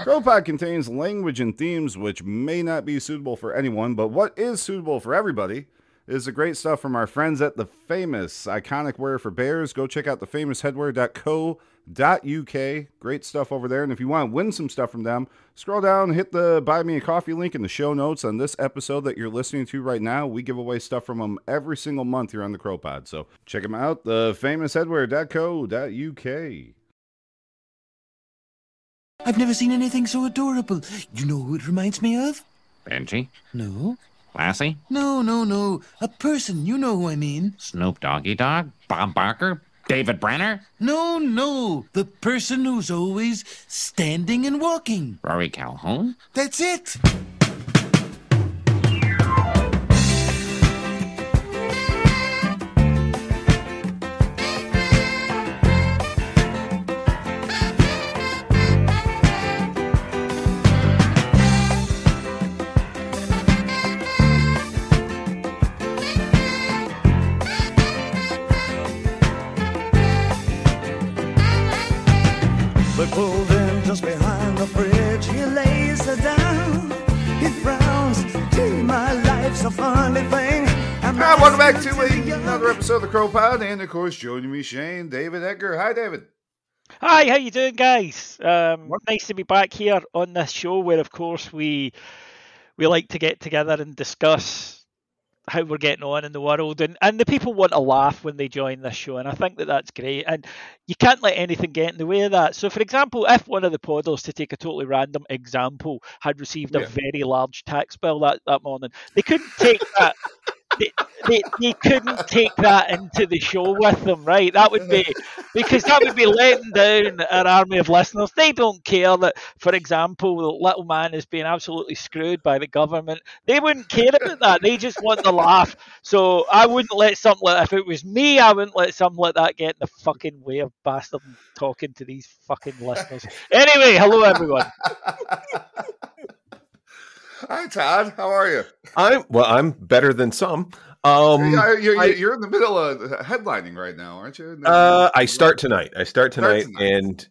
CrowPod contains language and themes which may not be suitable for anyone, but what is suitable for everybody is the great stuff from our friends at The Famous, iconic wear for bears. Go check out thefamousheadwear.co.uk. Great stuff over there. And if you want to win some stuff from them, scroll down, hit the Buy Me a Coffee link in the show notes on this episode that you're listening to right now. We give away stuff from them every single month here on the CrowPod. So check them out, thefamousheadwear.co.uk. I've never seen anything so adorable. You know who it reminds me of? Benji? No. Lassie? No. A person. You know who I mean. Snoop Doggy Dogg? Bob Barker? David Brenner? No. The person who's always standing and walking. Rory Calhoun? That's it. They pulled in just behind the bridge. He lays her down. He frowns. Gee, my life's a funny thing. Welcome back to another episode of the CrowPod, and of course, joining me, Shane, David Edgar. Hi, David. Hi, how you doing, guys? Nice to be back here on this show, where, of course, we like to get together and discuss how we're getting on in the world, and the people want to laugh when they join this show, and I think that that's great, and you can't let anything get in the way of that. So, for example, if one of the podders, to take a totally random example, had received a very large tax bill that morning, they couldn't take that. They couldn't take that into the show with them, right? That would be letting down our army of listeners. They don't care that, for example, the little man is being absolutely screwed by the government. They wouldn't care about that. They just want to laugh. So I wouldn't let something like, if it was me, I wouldn't let something like that get in the fucking way of bastard talking to these fucking listeners. Anyway, hello everyone. Hi, Todd. How are you? I'm better than some. You're in the middle of headlining right now, aren't you? I start tonight. And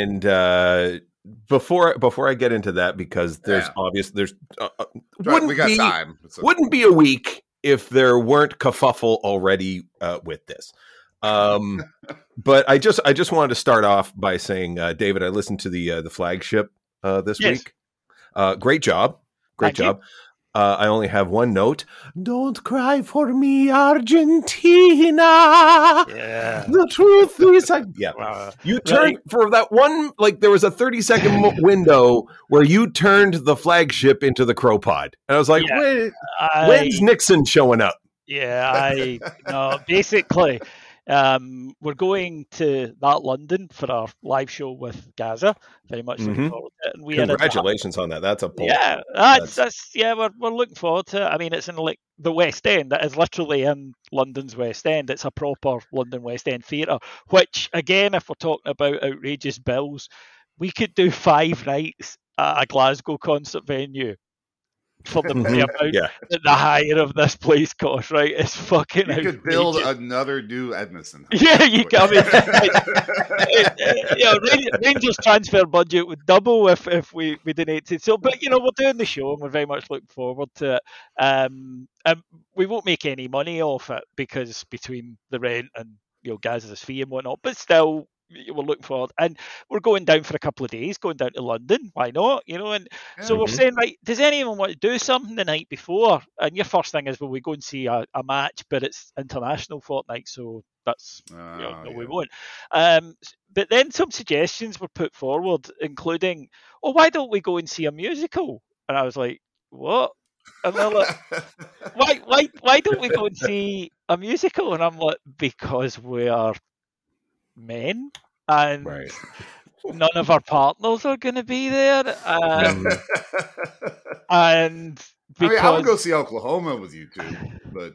before I get into that, because there's we got time. Wouldn't be a week if there weren't kerfuffle already with this. But I just wanted to start off by saying, David, I listened to the flagship this week. Great job. Great job. I only have one note. Don't cry for me, Argentina. Yeah. The truth is, you turned for that one. Like, there was a 30-second window where you turned the flagship into the CrowPod, and I was like, when's Nixon showing up? Yeah, basically. We're going to that London for our live show with Gaza. Very much looking forward to it. And Congratulations on that. That's a pull. Yeah, we're looking forward to it. I mean, it's in like the West End. That is literally in London's West End. It's a proper London West End theatre. Which, again, if we're talking about outrageous bills, we could do 5 nights at a Glasgow concert venue for the amount that the hire of this place costs, right? It's fucking outrageous. You could build another new Edmiston. Yeah, you can. Rangers transfer budget would double if we donated. So, but we're doing the show and we're very much looking forward to it. And we won't make any money off it because between the rent and Gaz's fee and whatnot, but still. We're looking forward, and we're going down for a couple of days, going down to London. Why not? So we're saying, right, does anyone want to do something the night before? And your first thing is, well, we go and see a match, but it's international fortnight, so that's we won't. But then some suggestions were put forward, including, why don't we go and see a musical? And I was like, what? And they're like, why don't we go and see a musical? And I'm like, because we are men and none of our partners are going to be there, and because I would go see Oklahoma with you two, but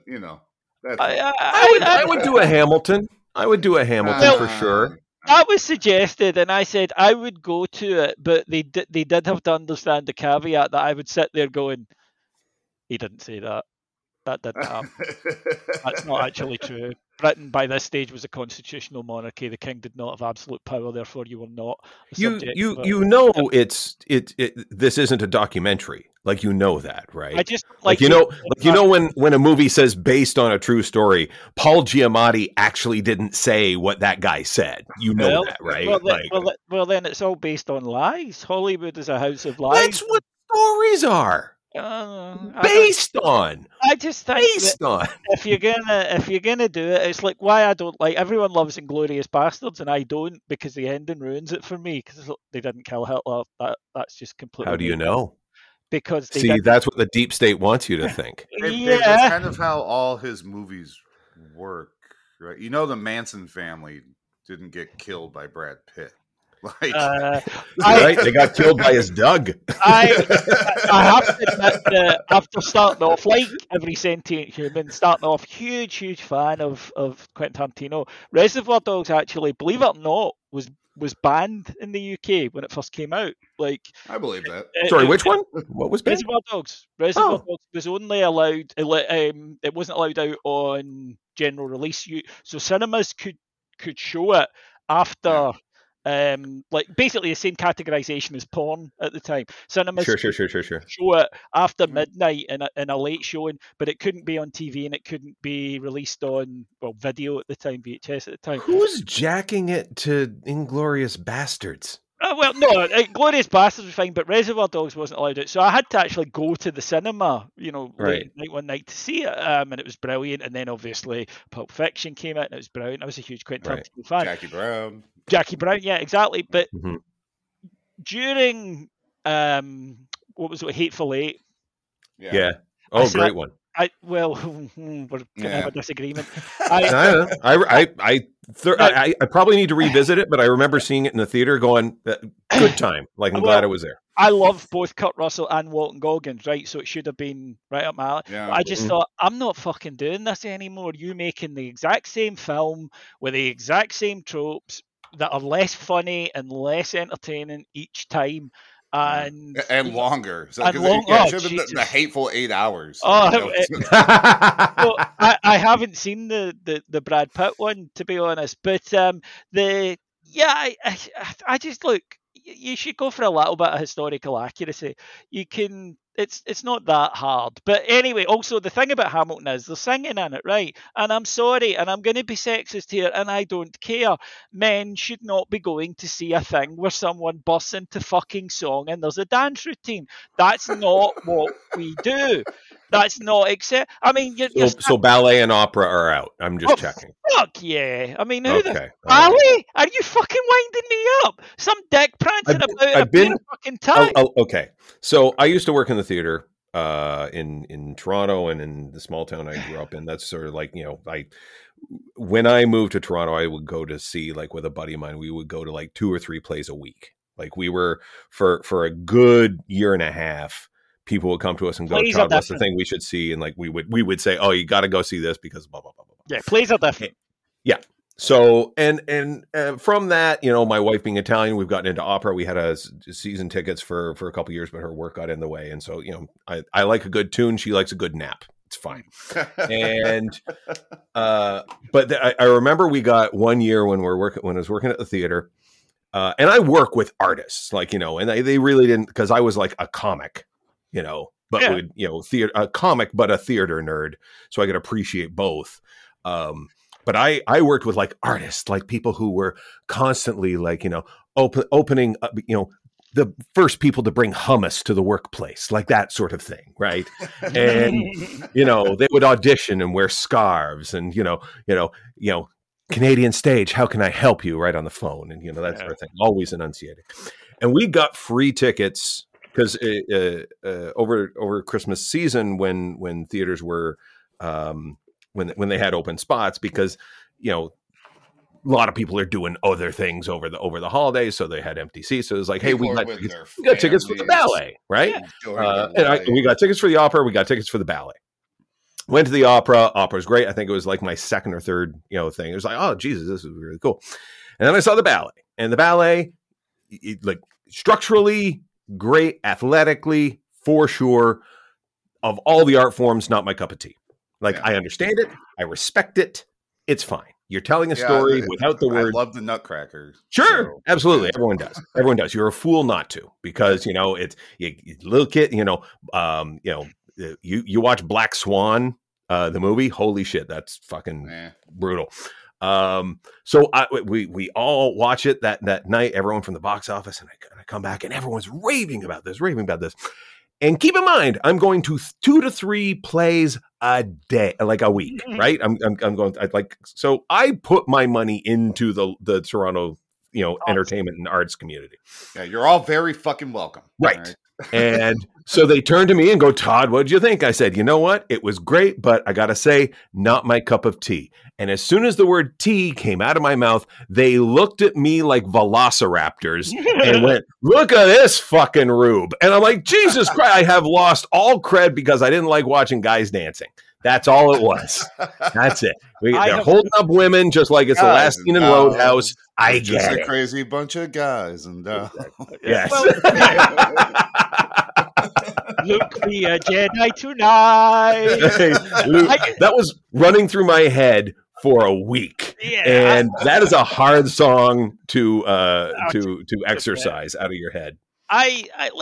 I would do a Hamilton. I would do a Hamilton for sure. That was suggested, and I said I would go to it, but they did have to understand the caveat that I would sit there going, he didn't say that. That didn't happen. That's not actually true. Britain by this stage was a constitutional monarchy. The king did not have absolute power, therefore you were not a subject. You know this isn't a documentary. Like, you know that, right? I just when a movie says based on a true story, Paul Giamatti actually didn't say what that guy said. You know that, right? Well, then it's all based on lies. Hollywood is a house of lies. That's what stories are. Based on. I just think if you're gonna do it, it's like why I don't like. Everyone loves Inglourious Bastards, and I don't, because the ending ruins it for me. Because they didn't kill Hitler. That's just completely. How do you know? Because that's what the deep state wants you to think. That's kind of how all his movies work, right? You know, the Manson family didn't get killed by Brad Pitt. Like, right? They got killed by his Doug. I have to admit that after starting off, like every sentient human, starting off huge fan of Quentin Tarantino, Reservoir Dogs actually, believe it or not, was banned in the UK when it first came out. Like, I believe that. Sorry, which one? What was banned? Reservoir Dogs. Reservoir Dogs was only allowed. It wasn't allowed out on general release. So cinemas could show it after. Like basically the same categorization as porn at the time. Cinemas sure. show it after midnight in a late showing, but it couldn't be on TV and it couldn't be released on video at the time, VHS at the time. Who's jacking it to Inglourious Bastards? Well, no, Glorious Bastards was fine, but Reservoir Dogs wasn't allowed out. So I had to actually go to the cinema, late night one night to see it, and it was brilliant. And then obviously Pulp Fiction came out, and it was brilliant. I was a huge Quentin Tarantino fan. Jackie Brown, yeah, exactly. But during what was it, Hateful Eight? Yeah. Oh, great one. We're gonna have a disagreement. I probably need to revisit it, but I remember seeing it in the theater, going, "Good time!" Like, I'm glad I was there. I love both Kurt Russell and Walton Goggins, right? So it should have been right up my alley. Yeah. I just thought, I'm not fucking doing this anymore. You making the exact same film with the exact same tropes that are less funny and less entertaining each time. And longer. So, and it should have been the Hateful 8 hours. I haven't seen the Brad Pitt one, to be honest, but I just look. You should go for a little bit of historical accuracy. You can. It's not that hard. But anyway, also the thing about Hamilton is they're singing in it, right? And I'm sorry, and I'm going to be sexist here, and I don't care. Men should not be going to see a thing where someone busts into fucking song and there's a dance routine. That's not what we do. That's not accept. I mean, so ballet and opera are out. I'm just checking. Fuck yeah! I mean, who the ballet? Are you fucking winding me up? Some dick prancing about a fucking time. Okay, so I used to work in the theater in Toronto and in the small town I grew up in. That's sort of like, when I moved to Toronto, I would go to see, like, with a buddy of mine, we would go to like 2 or 3 plays a week. Like, we were for a good year and a half. People would come to us and go, "Todd, what's the thing we should see?" And like we would say, "Oh, you got to go see this because blah blah blah blah." Yeah, plays are different. Yeah. So and from that, my wife being Italian, we've gotten into opera. We had season tickets for a couple of years, but her work got in the way. And so I like a good tune. She likes a good nap. It's fine. And but I remember we got one year when I was working at the theater, and I work with artists, like, and they really didn't, because I was like a comic. Theater, a comic, but a theater nerd. So I could appreciate both. But I worked with like artists, like people who were constantly like, opening, the first people to bring hummus to the workplace, like that sort of thing. Right. And, they would audition and wear scarves and, Canadian stage, how can I help you? Right on the phone. And, that sort of thing, always enunciating. And we got free tickets. Because over Christmas season, when theaters were when they had open spots, because a lot of people are doing other things over the holidays, so they had empty seats. So it was like, hey, we got tickets for the ballet, right? Yeah. We got tickets for the opera. We got tickets for the ballet. Went to the opera. Opera's great. I think it was like my second or third thing. It was like, oh Jesus, this is really cool. And then I saw the ballet, and the ballet, like, structurally great, athletically, for sure. Of all the art forms, not my cup of tea. Like, I understand it, I respect it. it's fine. You're telling a story without the word. I love the Nutcracker. Sure, so. absolutely. Everyone does. Everyone does. You're a fool not to, because it's little kid. You watch Black Swan, the movie. Holy shit, that's fucking brutal. So we all watch it that night. Everyone from the box office, and I come back, and everyone's raving about this. And keep in mind, I'm going to 2 to 3 plays a day, like a week, right? I'm going. So I put my money into the Toronto, entertainment and arts community. Yeah, you're all very fucking welcome, right? And so they turned to me and go, Todd, what did you think? I said, you know what? It was great, but I got to say, not my cup of tea. And as soon as the word tea came out of my mouth, they looked at me like velociraptors and went, look at this fucking rube. And I'm like, Jesus Christ, I have lost all cred because I didn't like watching guys dancing. That's all it was. That's it. They're holding up women just like it's the last scene in Roadhouse. I get just it. A crazy bunch of guys. And yes. Luke be a Jedi tonight. Luke, that was running through my head for a week, and that is a hard song to exercise out of your head. I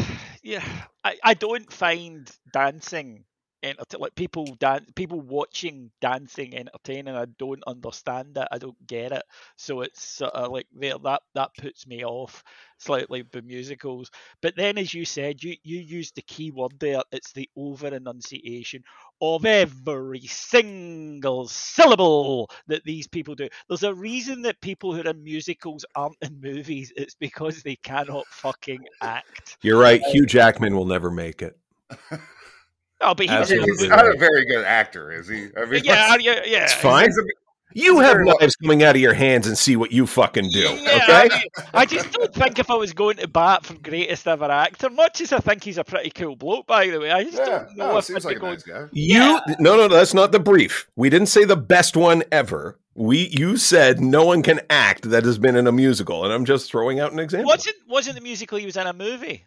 don't find dancing like people watching dancing entertaining. I don't understand it. I don't get it. So it's sort of like that puts me off slightly with musicals. But then, as you said, you used the key word there. It's the over enunciation of every single syllable that these people do. There's a reason that people who are in musicals aren't in movies. It's because they cannot fucking act. You're right. Hugh Jackman will never make it. Oh, but he's not a very good actor, is he? I mean, yeah. It's fine. You have knives coming out of your hands and see what you fucking do, okay? I just don't think if I was going to bat for greatest ever actor, much as I think he's a pretty cool bloke, by the way, I just don't know if seems like a nice guy. No, that's not the brief. We didn't say the best one ever. You said no one can act that has been in a musical, and I'm just throwing out an example. Wasn't the musical he was in a movie?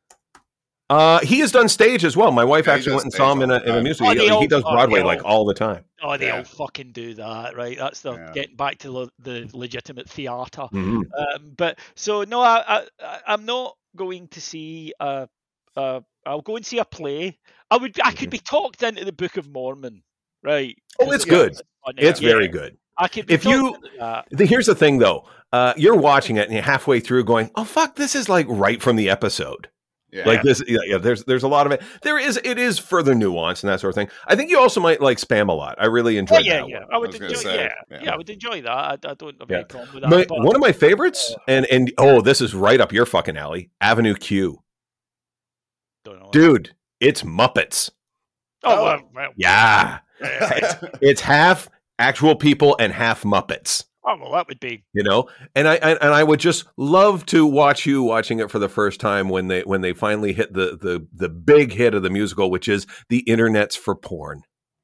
He has done stage as well. My wife actually went and saw him in a musical. He does Broadway all the time. Oh, they all fucking do that, right? That's getting back to the legitimate theatre. Mm-hmm. But so no, I'm not going to see. I'll go and see a play. I could be talked into the Book of Mormon, right? Oh, it's good. It's very good. I could be talked into that. Here's the thing, though. You're watching it and you're halfway through, going, "Oh fuck, this is like right from the episode." Yeah. Like this, there's a lot of it. It is further nuanced and that sort of thing. I think you also might like Spam a lot. I really enjoyed that. Yeah, I would enjoy. I would enjoy that. I don't have any problem with that. One of my favorites, and this is right up your fucking alley. Avenue Q. Don't know. Dude, it's Muppets. Oh, well. Yeah. It's half actual people and half Muppets. Oh, well, that would be, and I would just love to watch you watching it for the first time when they finally hit the big hit of the musical, which is the internet's for porn.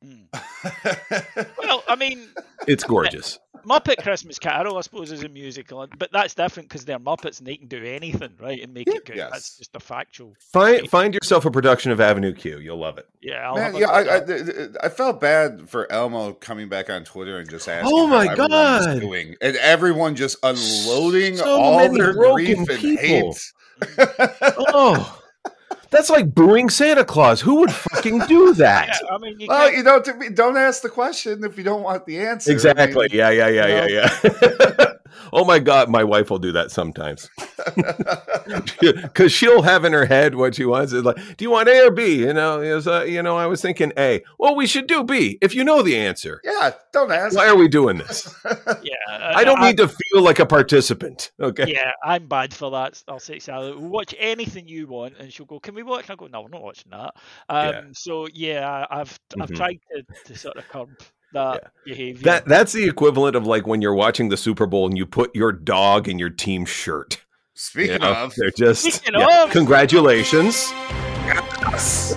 Well, I mean, it's gorgeous. Muppet Christmas Carol, I suppose, is a musical, but that's different because they're Muppets and they can do anything, right, and make it good. Yes. That's just a factual. Find yourself a production of Avenue Q. You'll love it. Yeah, I felt bad for Elmo coming back on Twitter and just asking. Oh my god! Doing, and everyone just unloading all their grief and hate. Oh. That's like booing Santa Claus. Who would fucking do that? Yeah, I mean, don't ask the question if you don't want the answer. Exactly. Yeah. Oh my God, my wife will do that sometimes. Because she'll have in her head what she wants. It's like, do you want A or B? I was thinking A. Well, we should do B if you know the answer. Yeah, don't ask. Why are we doing this? I don't need to feel like a participant. Okay. Yeah, I'm bad for that. I'll say, Sally, we'll watch anything you want, and she'll go, "Can we watch?" And I go, "No, we're not watching that." So I've tried to sort of curb that behavior. That's the equivalent of like when you're watching the Super Bowl and you put your dog in your team shirt. Speaking of, they're just congratulations. Yes.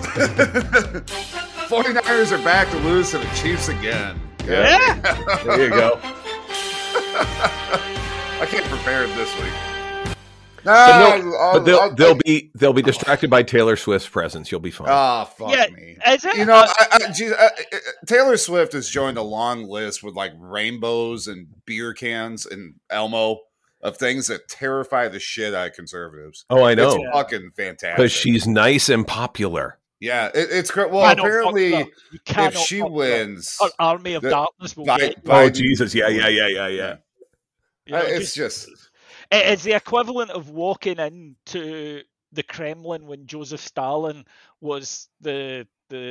49ers are back to lose to the Chiefs again. Yeah. There you go. I can't prepare it this week. But they'll be distracted by Taylor Swift's presence. You'll be fine. Oh, fuck Yeah, me. is it? You know, Taylor Swift has joined a long list with like rainbows and beer cans and Elmo of things that terrify the shit out of conservatives. Oh, I know. It's fucking fantastic. Because she's nice and popular. Yeah, it's great. Well, Cannot apparently, fuck her. You cannot if she fuck her. wins, Her army of the- darkness will Bi- get you. Oh, Biden- Jesus. Yeah. You know, it's just it's the equivalent of walking into the Kremlin when Joseph Stalin was the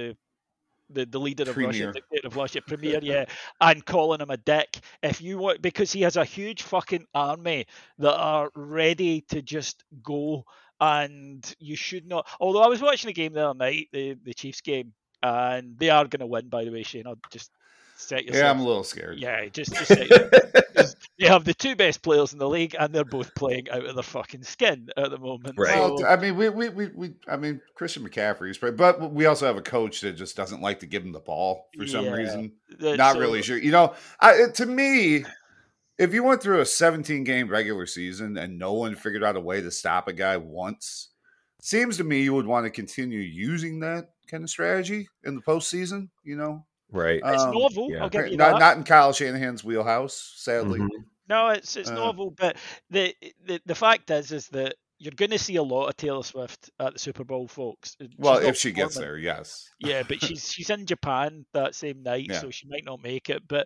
leader of Russia, dictator of Russia, premier, yeah, and calling him a dick. If you want, because he has a huge fucking army that are ready to just go, and you should not. Although I was watching the game the other night, the Chiefs game, and they are going to win, by the way, Shane. I'll just set yourself. yeah, I'm a little scared. Yeah, just set yourself. They have the two best players in the league, and they're both playing out of their fucking skin at the moment. Right. So, Well, I mean, I mean, Christian McCaffrey's great, but we also have a coach that just doesn't like to give him the ball for some Yeah. reason. Not really sure. You know, to me, if you went through a 17-game regular season and no one figured out a way to stop a guy once, seems to me you would want to continue using that kind of strategy in the postseason. You know, Right. it's novel. yeah. I'll give you that. not in Kyle Shanahan's wheelhouse, sadly. Mhm. No, it's novel, but the fact is that you're going to see a lot of Taylor Swift at the Super Bowl, folks. Well, She's not if she gets performing. there, yes. Yeah, but she's in Japan that same night, Yeah. so she might not make it. But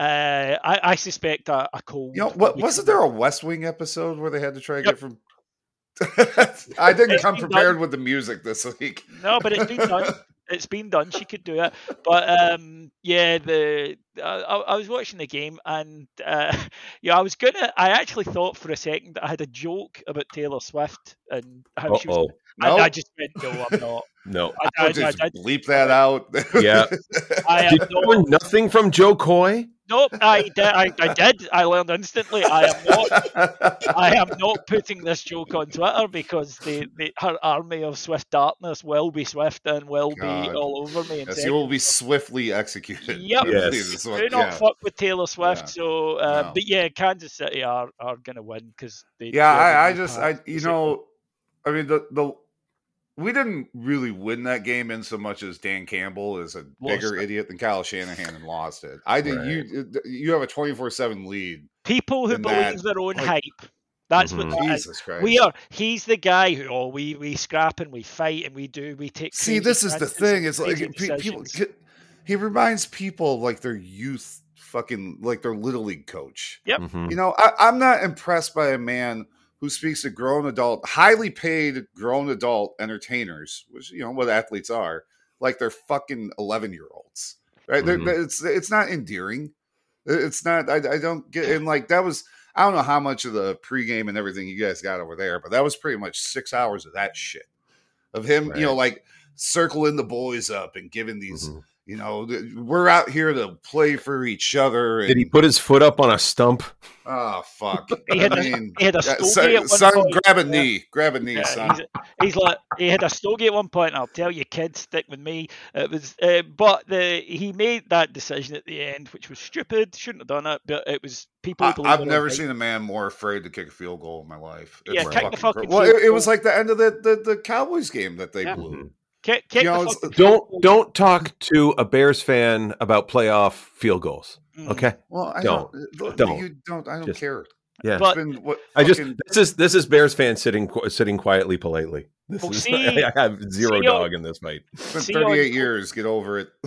I suspect a cold. You know, what wasn't there a West Wing episode where they had to try to get from? I didn't It's come been prepared done. with the music this week. No, but it's been done. It's been done. She could do it. But yeah, I was watching the game, and yeah, I actually thought for a second that I had a joke about Taylor Swift and how she was. Uh-oh. And No. I just went, no, I'm not. No. I'll just bleep that out. Yeah. I am Did you learn not. nothing from Joe Coy? Nope, I did. I learned instantly. I am not putting this joke on Twitter because her army of swift darkness will be swift and will God. be all over me. Yes, you will be swiftly executed. Yep. Yes. This is what- Do not fuck with Taylor Swift. Yeah. So, No. but yeah, Kansas City are going to win because they. Yeah, I I mean, we didn't really win that game in so much as Dan Campbell is a bigger it. idiot than Kyle Shanahan and lost it. I did. Right. You have a 24/7 lead. people who in believe that, their own like- hype. That's Mhm. what that is. Jesus Christ. He's the guy who we scrap and we fight and we take. See, crazy this is the chances thing. and It's like crazy people. decisions. He reminds people of like their youth, fucking like their little league coach. Yep. Mhm. You know, I'm not impressed by a man who speaks to grown adult, highly paid grown adult entertainers, which you know what athletes are, like they're fucking 11-year-olds, right? Mhm. It's not endearing. It's not. I don't get. And like that was. I don't know how much of the pregame and everything you guys got over there, but that was pretty much 6 hours of that shit of him. You know, like circling the boys up and giving these. Mhm. You know, we're out here to play for each other. And, Did he put his foot up on a stump? Oh fuck! He had a stogie at one son, point. grab a knee, son. He's like he had a stogie at one point. And I'll tell you, kids, stick with me. It was, but he made that decision at the end, which was stupid. Shouldn't have done it, but it was people. Who believe I've their never own seen a man more afraid to kick a field goal in my life. Yeah, It's kick the fucking well, field it was goal. like the end of the Cowboys game that they Yeah. blew. Kick You know, the it's- fucking field goal. Don't talk to a Bears fan about playoff field goals. Mm. Okay. Well, I Don't. don't. You don't. I don't Just- care. Yeah. But- It's been what, I just fucking- this is Bears fans sitting quietly politely. This Well, is, see- I have zero see, dog in this fight. it's been see 38 on- years. Get over it.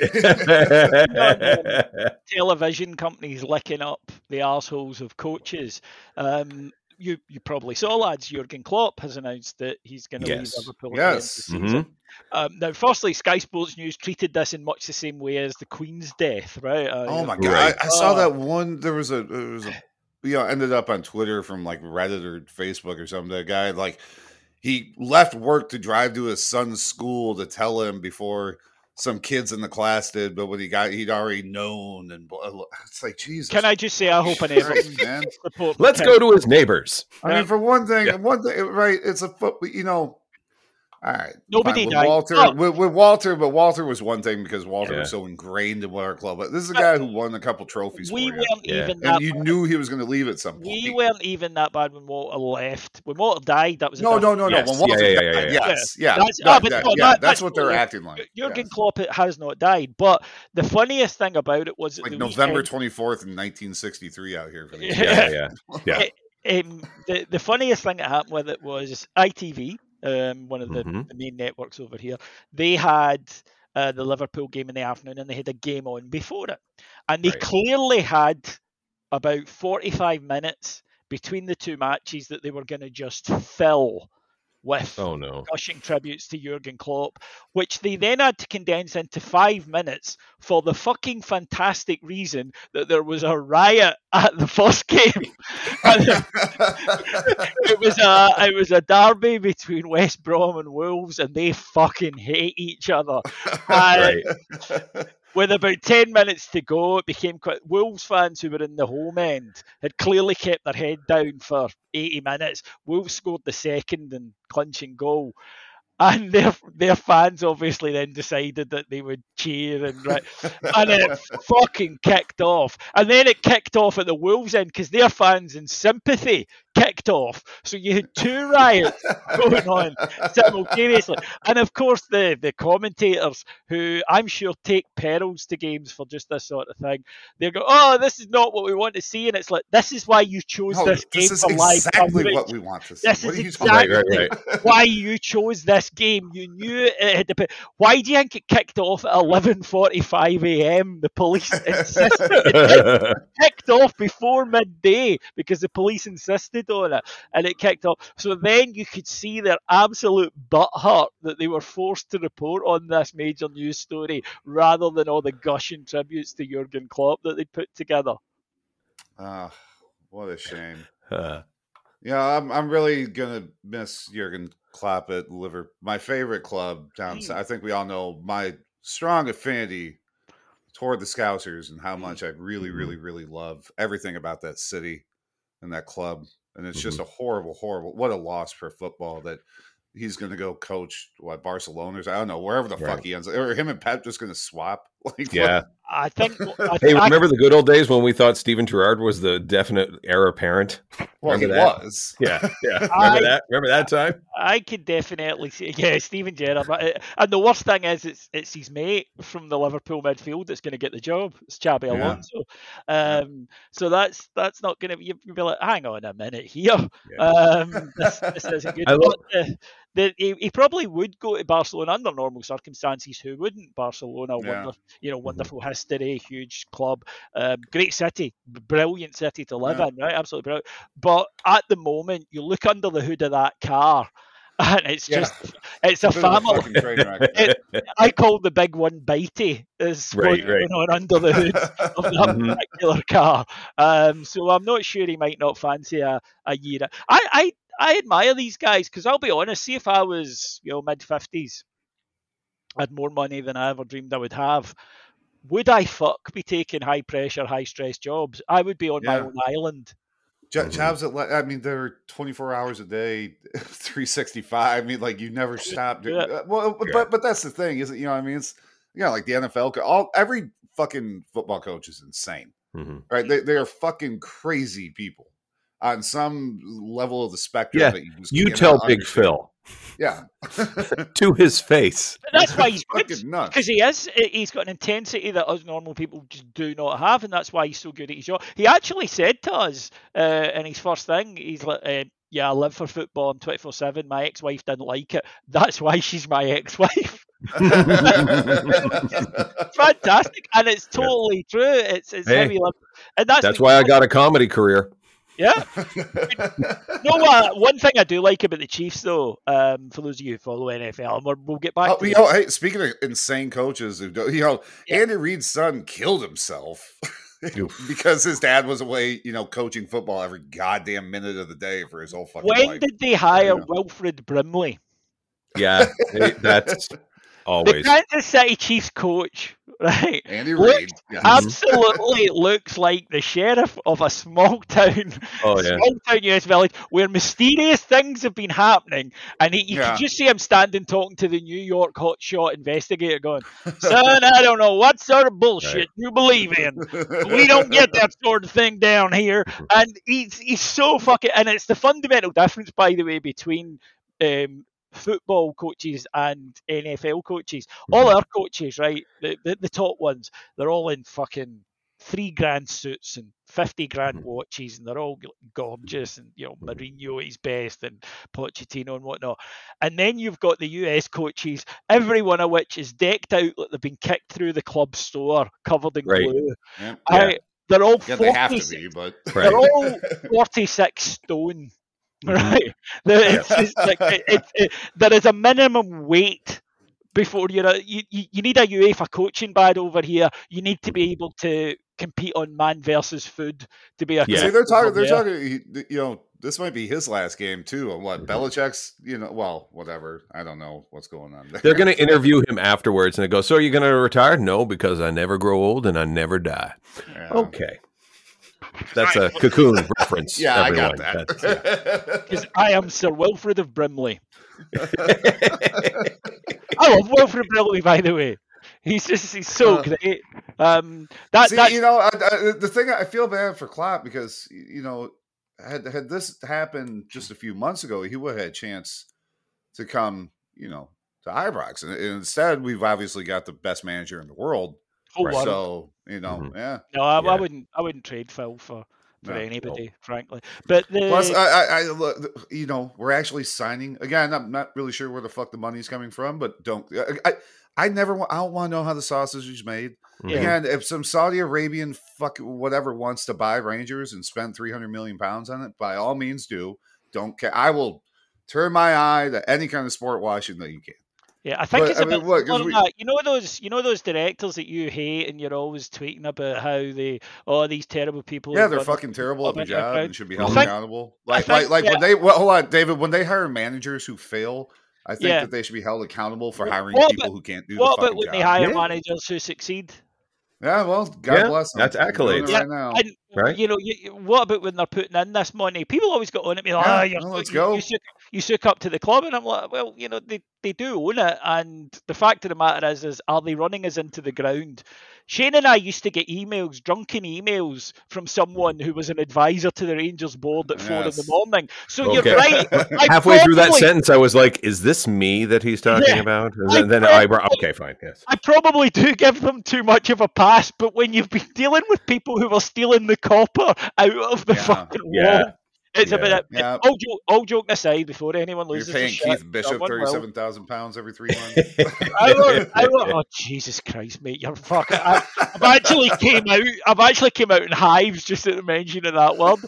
Television companies licking up the arseholes of coaches. You probably saw, lads, Jurgen Klopp has announced that he's going to Yes. leave Liverpool at the end of Yes. the season. Now, firstly, Sky Sports News treated this in much the same way as the Queen's death, right? Oh my Right. god! I saw Oh. that one. There was a you know, ended up on Twitter from like Reddit or Facebook or something. That guy like he left work to drive to his son's school to tell him before some kids in the class did, but when he got, he'd already known. And it's like Jesus. Can I just say I hope an Christ, Everton man? support. Let's go to his neighbors. I mean, for one thing, right? It's a foot. You know, All right. Nobody With died. Walter, Oh. with Walter, but Walter was one thing because Walter Yeah. was so ingrained in what our club. But this is a guy who won a couple trophies We for you, weren't Yeah. even that and you bad. knew he was going to leave at some point. We weren't even that bad when Walter left. When Walter died, that was a No. different- Yes. When Walter Yeah. died, yes, yeah, That's- that- but that- no, yeah, that- that's what they're totally- acting like. Jurgen yes. Klopp has not died. But the funniest thing about it was that Like the November weekend- 24th in 1963 out here. For these Yeah. The funniest thing that happened with it was ITV, one of the Mhm. main networks over here. They had the Liverpool game in the afternoon, and they had a game on before it, and they Right. clearly had about 45 minutes between the two matches that they were going to just fill with Oh no. gushing tributes to Jurgen Klopp, which they then had to condense into 5 minutes for the fucking fantastic reason that there was a riot at the first game. And it was a derby between West Brom and Wolves, and they fucking hate each other. And Right. with about 10 minutes to go, it became quite. Wolves fans who were in the home end had clearly kept their head down for 80 minutes. Wolves scored the second and clinching goal. And their fans obviously then decided that they would cheer and it fucking kicked off. And then it kicked off at the Wolves end because their fans in sympathy kicked off. So you had two riots going on simultaneously. And of course the commentators, who I'm sure take perils to games for just this sort of thing, they go, "Oh, this is not what we want to see." And it's like, this is why you chose No, this game this is for live exactly coverage. what we want to see. This What is are you talking exactly Right. why you chose this game. You knew it had to be. Why do you think it kicked off at 11:45 a.m.? The police insisted it kicked off before midday because the police insisted on it, and it kicked off. So then you could see their absolute butthurt that they were forced to report on this major news story rather than all the gushing tributes to Jurgen Klopp that they'd put together. Ah, what a shame. Uh, Yeah, I'm really gonna miss Jurgen Klopp at Liverpool, my favorite club down south. I think we all know my strong affinity toward the Scousers and how much I really, really, really love everything about that city and that club. And it's just a horrible, what a loss for football that he's going to go coach Barcelona. I don't know, wherever the fuck he ends up, or him and Pep just going to swap. Like, yeah. I think. Hey, remember the good old days when we thought Steven Gerrard was the definite heir apparent? Well, he Remember that? was. Yeah. Remember that? Remember that time? I could definitely see, Steven Gerrard. And the worst thing is, it's his mate from the Liverpool midfield that's going to get the job. It's Xabi Alonso. So that's not going to. You'll be like, hang on a minute here. This isn't good. He probably would go to Barcelona under normal circumstances. Who wouldn't? Barcelona, wonderful history, huge club, great city, brilliant city to live in, right? Absolutely brilliant. But at the moment, you look under the hood of that car, and it's just it's a family. I call the big one Bitey is what's going on under the hood of that particular car. So I'm not sure he might not fancy a year. I admire these guys because I'll be honest. See, if I was mid-50s, had more money than I ever dreamed I would have, would I be taking high pressure, high stress jobs? I would be on my own island. Jobs they're 24 hours a day, 365. I mean, like, you never stop. But that's the thing, is it? It's like the NFL. Every fucking football coach is insane, right? They are fucking crazy people on some level of the spectrum. Yeah, that you tell Big Phil. Yeah, to his face. But that's why he's good, nuts. because he's got an intensity that us normal people just do not have, and that's why he's so good at his job. He actually said to us in his first thing, he's like, I live for football. I'm 24/7. My ex-wife didn't like it. That's why she's my ex-wife. Fantastic, and it's totally true. It's how he lives, and that's why I got a comedy career. Yeah. One thing I do like about the Chiefs, though, for those of you who follow NFL, and we'll get back to hey, speaking of insane coaches, Andy Reid's son killed himself because his dad was away, coaching football every goddamn minute of the day for his whole fucking life. When did they hire Wilfred Brimley? Yeah, that's always. The Kansas City Chiefs coach right? Andy Looks- Reid. Yes. Absolutely looks like the sheriff of a small town, Oh, yeah. small town US village where mysterious things have been happening, and you Yeah. can just see him standing talking to the New York hotshot investigator, going, "Son, I don't know what sort of bullshit Right. you believe in. We don't get that sort of thing down here." And he's so fucking, and it's the fundamental difference, by the way, between football coaches and NFL coaches. All our coaches, right, the top ones, they're all in fucking $3,000 suits and 50 grand watches, and they're all gorgeous, and Mourinho at his best, and Pochettino and whatnot. And then you've got the US coaches, every one of which is decked out like they've been kicked through the club store, covered in Right. glue. Yeah. They're all Yeah, they have to 46 be, but Right. they're all 46 stone, right? It's just like, there is a minimum weight before you need a UEFA coaching badge over here. You need to be able to compete on man versus food to be a Yeah. see, coach they're talking. over They're there. talking. This might be his last game too. On what Belichick's? Well, whatever. I don't know what's going on there. They're going to interview him afterwards, and they go, "So are you going to retire?" No, because I never grow old and I never die. Yeah. Okay. That's a Cocoon reference. Yeah, everyone. I got that. That's- Because I am Sir Wilfred of Brimley. I love Wilfred Brimley, by the way. He's so great. See, That's the thing, I feel bad for Klopp because had this happened just a few months ago, he would have had a chance to come, to Ibrox, and instead we've obviously got the best manager in the world. whole world. So Mhm. yeah. No, I Yeah. wouldn't trade Phil for No, anybody, frankly. But Plus, I look, we're actually signing again. I'm not really sure where the fuck the money's coming from, but I don't want to know how the sausage is made. Mhm. Again, if some Saudi Arabian fuck whatever wants to buy Rangers and spend 300 million pounds on it, by all means do. Don't care. I will turn my eye to any kind of sport washing that you can. yeah, I think but, it's a I mean, bit look, 'cause similar to that. You know those directors that you hate, and you're always tweeting about how these terrible people. Yeah, have they're gone fucking terrible at their up in their job crowd. and should be I held think- accountable. I think, When hold on, David, when they hire managers who fail, I think Yeah. that they should be held accountable for What hiring about- people who can't do What the about fucking when job. they hire Yeah. managers who succeed? Yeah, well, God Yeah, bless them. that's They're doing accolades. it Yeah, right now. And Right. what about when they're putting in this money? People always got on at me like, Yeah, well, let's go. You suck up to the club, and I'm like, well, they do own it, and the fact of the matter is are they running us into the ground? Shane and I used to get drunken emails from someone who was an advisor to the Rangers board at 4 in the Yes. morning. So Okay. you're right. I Halfway through that probably- sentence, I was like, "Is this me that he's talking Yeah. about?" And I then probably- eyebrow. Okay, fine. Yes. I probably do give them too much of a pass, but when you've been dealing with people who are stealing the copper out of the Yeah. fucking Yeah. wall, it's a Yeah. bit. Yeah. All joking aside, before anyone You're loses paying their shit, Keith Bishop someone will. 37,000 every 3 months. Oh Jesus Christ, mate! You're fucking. I've actually came out in hives just at the mention of that word.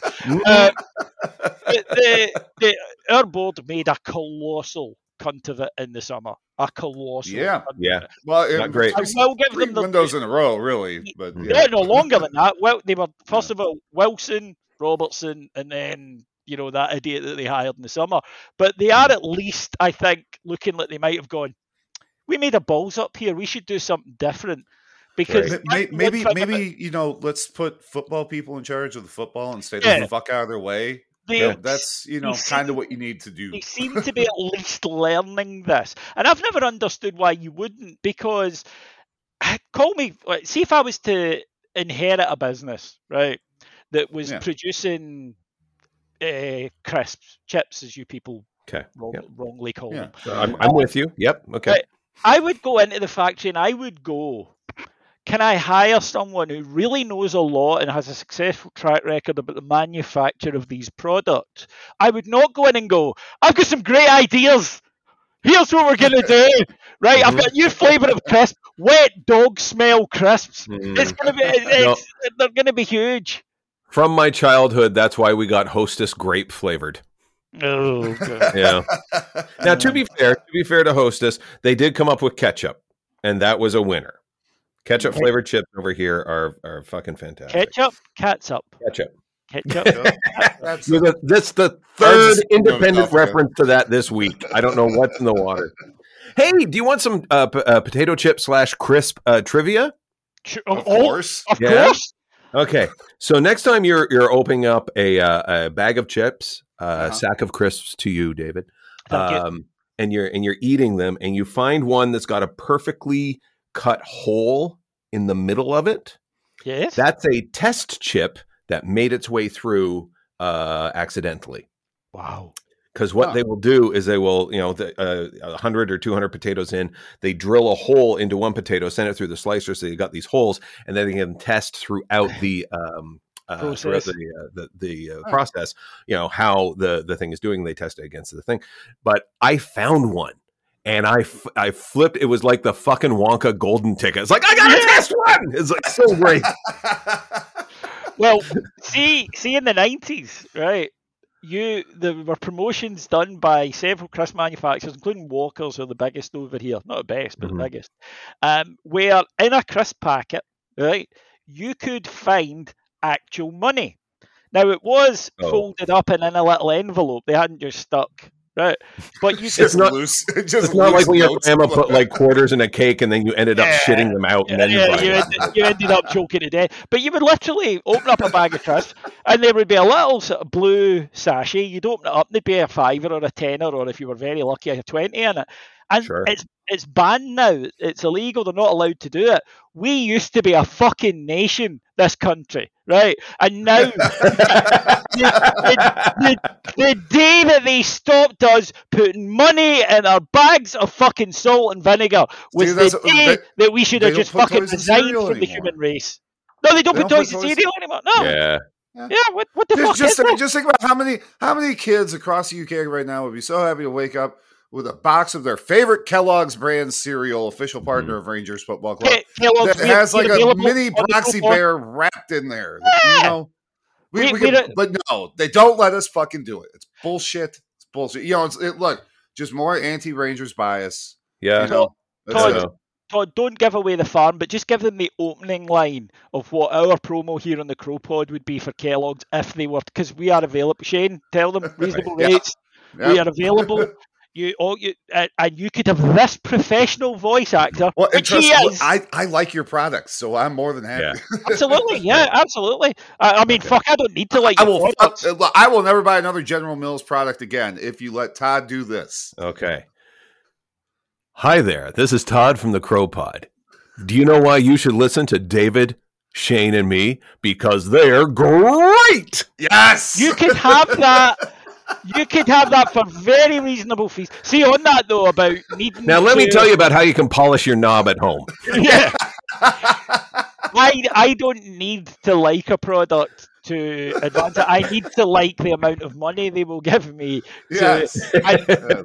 Our board made a colossal cunt of it in the summer. A colossal. Yeah. cunt of Yeah. it. Well, Not great. I will give three them the windows in a row, really. But Yeah, no longer than that. Well, they were first of all Wilson, Robertson, and then that idiot that they hired in the summer. But they are at least, I think, looking like they might have gone, we made a balls up here. We should do something different. Because maybe let's put football people in charge of the football and stay the fuck out of their way. That's kind of what you need to do. They seem to be at least learning this, and I've never understood why you wouldn't. Because see if I was to inherit a business, right, that was producing crisps, chips, as you people wrongly call them. I'm with you. Yep. Okay. Right. I would go into the factory and I would go, can I hire someone who really knows a lot and has a successful track record about the manufacture of these products? I would not go in and go, I've got some great ideas. Here's what we're going to do. Right, I've got a new flavour of crisp, wet dog smell crisps. It's going to be, they're going to be huge. From my childhood, that's why we got Hostess grape flavored. Oh, God. Yeah. Now, to be fair to Hostess, they did come up with ketchup, and that was a winner. Ketchup flavored chips over here are fucking fantastic. Ketchup, catsup. Ketchup. That's That's the third independent reference to that this week. I don't know what's in the water. Hey, do you want some potato chip / crisp trivia? Of course. Of Yeah? course. Okay, so next time you're opening up a bag of chips, a sack of crisps to you, David, Thank you. and you're eating them, and you find one that's got a perfectly cut hole in the middle of it. Yes. That's a test chip that made its way through accidentally. Wow. Because what they will do is they will, 100 or 200 potatoes in, they drill a hole into one potato, send it through the slicer, so you got these holes, and then they can test throughout the Process. process, how the thing is doing. They test it against the thing. But I found one, and I flipped. It was like the fucking Wonka golden ticket. It's like, I gotta test one. It's like so great. Well, see in the 90s, right? There were promotions done by several crisp manufacturers, including Walker's, who are the biggest over here, not the best, but the biggest, where in a crisp packet, right, you could find actual money. Now, it was folded up and in a little envelope. They hadn't just stuck, right? But you Just not- loose. It's not like when your grandma put like quarters in a cake and then you ended up shitting them out and then you ended up choking to death. But you would literally open up a bag of crisps and there would be a little sort of blue sachet. You'd open it up and there'd be a $5 or a $10, or if you were very lucky, a 20 in it. And it's banned now. It's illegal. They're not allowed to do it. We used to be a fucking nation, this country, right? And now, the day that they stopped us putting money in our bags of fucking salt and vinegar was the day that we should have just fucking resigned from the human race. No, they don't put toys in cereal anymore. No. Yeah. Yeah, what the fuck is that? Just think about how many kids across the UK right now would be so happy to wake up with a box of their favorite Kellogg's brand cereal, official partner of Rangers Football Club, Kellogg's that has like a mini Broxy Bear wrapped in there. But no, they don't let us fucking do it. It's bullshit. It's bullshit. Look, just more anti-Rangers bias. Yeah. Todd, don't give away the farm, but just give them the opening line of what our promo here on the Crow Pod would be for Kellogg's if they were, because we are available. Shane, tell them reasonable rates. We are available. And you could have this professional voice actor. Well, and trust me, I like your products, so I'm more than happy. Yeah. Absolutely, yeah, absolutely. I mean, fuck, I don't need to like. I will never buy another General Mills product again if you let Todd do this. Okay. Hi there, this is Todd from the Crow Pod. Do you know why you should listen to David, Shane, and me? Because they're great! Yes! You could have that. You could have that for very reasonable fees. See, on that though, about needing. Now, let me tell you about how you can polish your knob at home. Yeah. I don't need to like a product to advance it. I need to like the amount of money they will give me. Yes. That's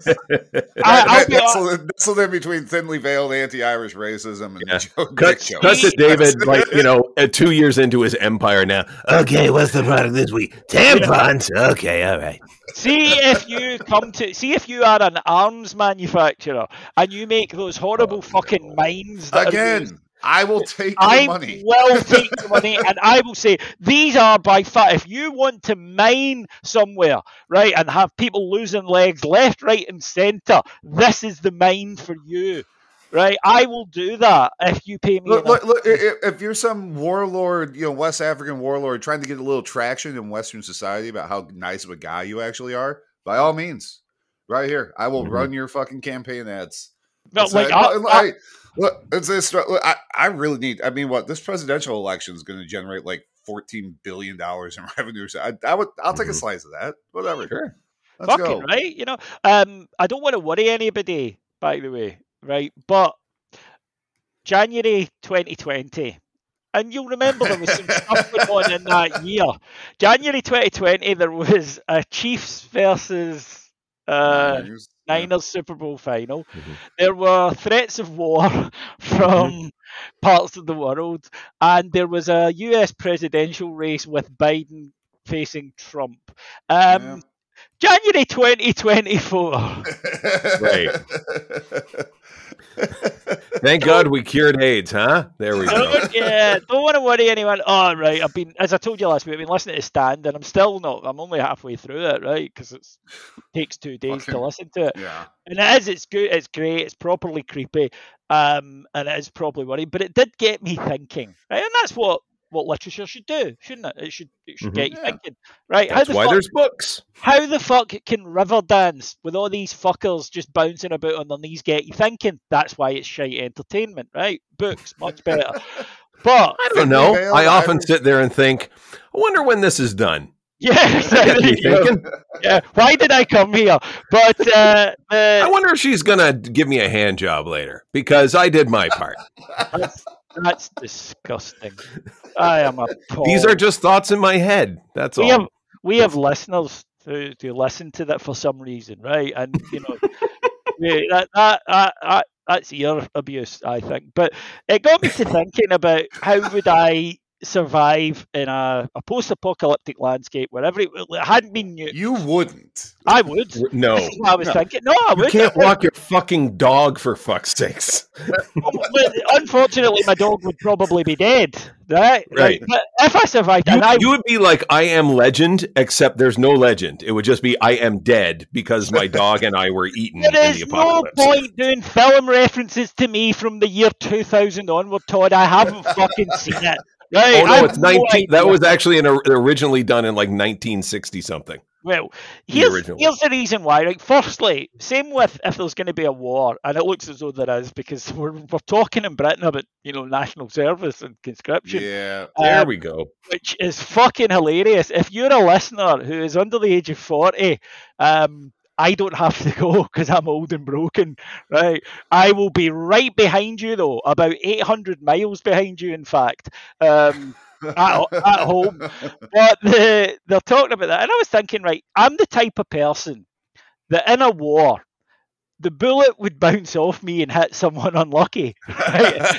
the between thinly veiled anti-Irish racism and Cut to David, 2 years into his empire now. Okay, what's the product this week? Tampons. Yeah. Okay, all right. See if you are an arms manufacturer and you make those horrible fucking mines. Again, I will take the money. I will take the money, and I will say these are by far. If you want to mine somewhere, right, and have people losing legs left, right, and centre, this is the mine for you, right? I will do that if you pay me. Look, if you're some warlord, West African warlord trying to get a little traction in Western society about how nice of a guy you actually are, by all means, right here, I will run your fucking campaign ads. No, Look, it's this. Look, I really need. I mean, this presidential election is going to generate like $14 billion in revenue. So I'll take a slice of that. Whatever. Sure. Let's go. Right? I don't want to worry anybody, by the way, right? But January 2020, and you'll remember there was some stuff going on in that year. January 2020, there was a Chiefs versus Niners Super Bowl final. There were threats of war from parts of the world, and there was a US presidential race with Biden facing Trump. January 2024. Right. Thank God we cured AIDS, huh? There we go. Yeah, don't want to worry anyone. Oh, right. As I told you last week, I've been listening to Stand, and I'm only halfway through it, right? Because it takes 2 days to listen to it. Yeah. And it's good, it's great, it's properly creepy, and it is properly worrying. But it did get me thinking, right? And that's what literature should do, shouldn't it? It should get you thinking, right? That's why there's books. How the fuck can Riverdance, with all these fuckers just bouncing about on their knees, get you thinking? That's why it's shite entertainment, right? Books, much better. But I don't know. I often sit there and think, I wonder when this is done. Yeah, exactly. Yeah. Why did I come here? But I wonder if she's gonna give me a hand job later because I did my part. That's disgusting. I am appalled. These are just thoughts in my head. That's all. We have listeners who listen to that for some reason, right? And that's ear abuse, I think. But it got me to thinking about how would I survive in a post-apocalyptic landscape wherever it hadn't been nuked. You wouldn't. I would. No. That's what I was thinking. No, I would. You can't walk your fucking dog for fuck's sakes. Unfortunately, my dog would probably be dead. Right. Right. But if I survived, you would be like I Am Legend, except there's no legend. It would just be I am dead because my dog and I were eaten in the apocalypse. There's no point doing film references to me from the year 2000 onward, Todd. I haven't fucking seen it. Right. Oh no, it's 19. That was actually originally done in like 1960 something. Well, here's the reason why. Right, firstly, same with if there's going to be a war, and it looks as though there is because we're talking in Britain about national service and conscription. Yeah, there we go. Which is fucking hilarious. If you're a listener who is under the age of 40, I don't have to go because I'm old and broken, right? I will be right behind you, though, about 800 miles behind you, in fact, at home. But they're talking about that. And I was thinking, right, I'm the type of person that in a war, the bullet would bounce off me and hit someone unlucky. Right?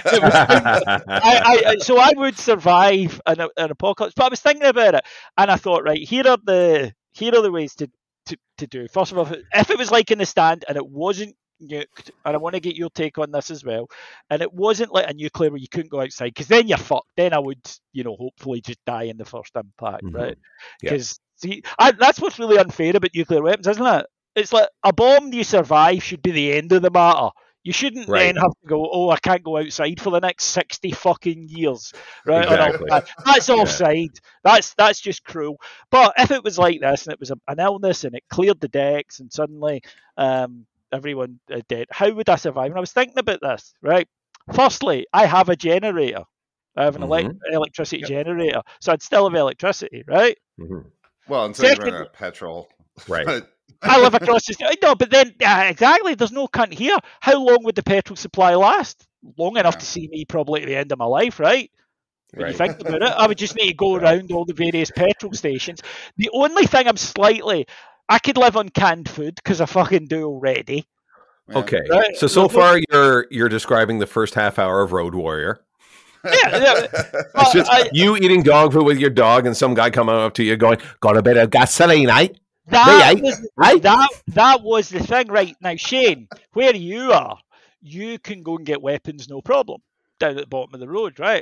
So I would survive an apocalypse. But I was thinking about it, and I thought, right, here are the ways to do. First of all, if it was like in the Stand and it wasn't nuked, and I want to get your take on this as well, and it wasn't like a nuclear where you couldn't go outside, because then you're fucked. Then I would, hopefully just die in the first impact, right? Because that's what's really unfair about nuclear weapons, isn't it? It's like a bomb you survive should be the end of the matter. You shouldn't then have to go, I can't go outside for the next 60 fucking years. Right? Exactly. That's offside. That's just cruel. But if it was like this and it was an illness and it cleared the decks and suddenly everyone dead, how would I survive? And I was thinking about this, right? Firstly, I have a generator. I have an electricity generator. So I'd still have electricity, right? Mm-hmm. Well, until you run out of petrol. Right. I live across the street. No, but then, exactly, there's no cunt here. How long would the petrol supply last? Long enough to see me probably at the end of my life, right? When you think about it, I would just need to go around all the various petrol stations. The only thing I could live on canned food, because I fucking do already. Okay, right? So far you're describing the first half hour of Road Warrior. Yeah. It's just you eating dog food with your dog and some guy coming up to you going, got a bit of gasoline, eh? That was the thing, right? Now, Shane, where you are, you can go and get weapons, no problem, down at the bottom of the road, right?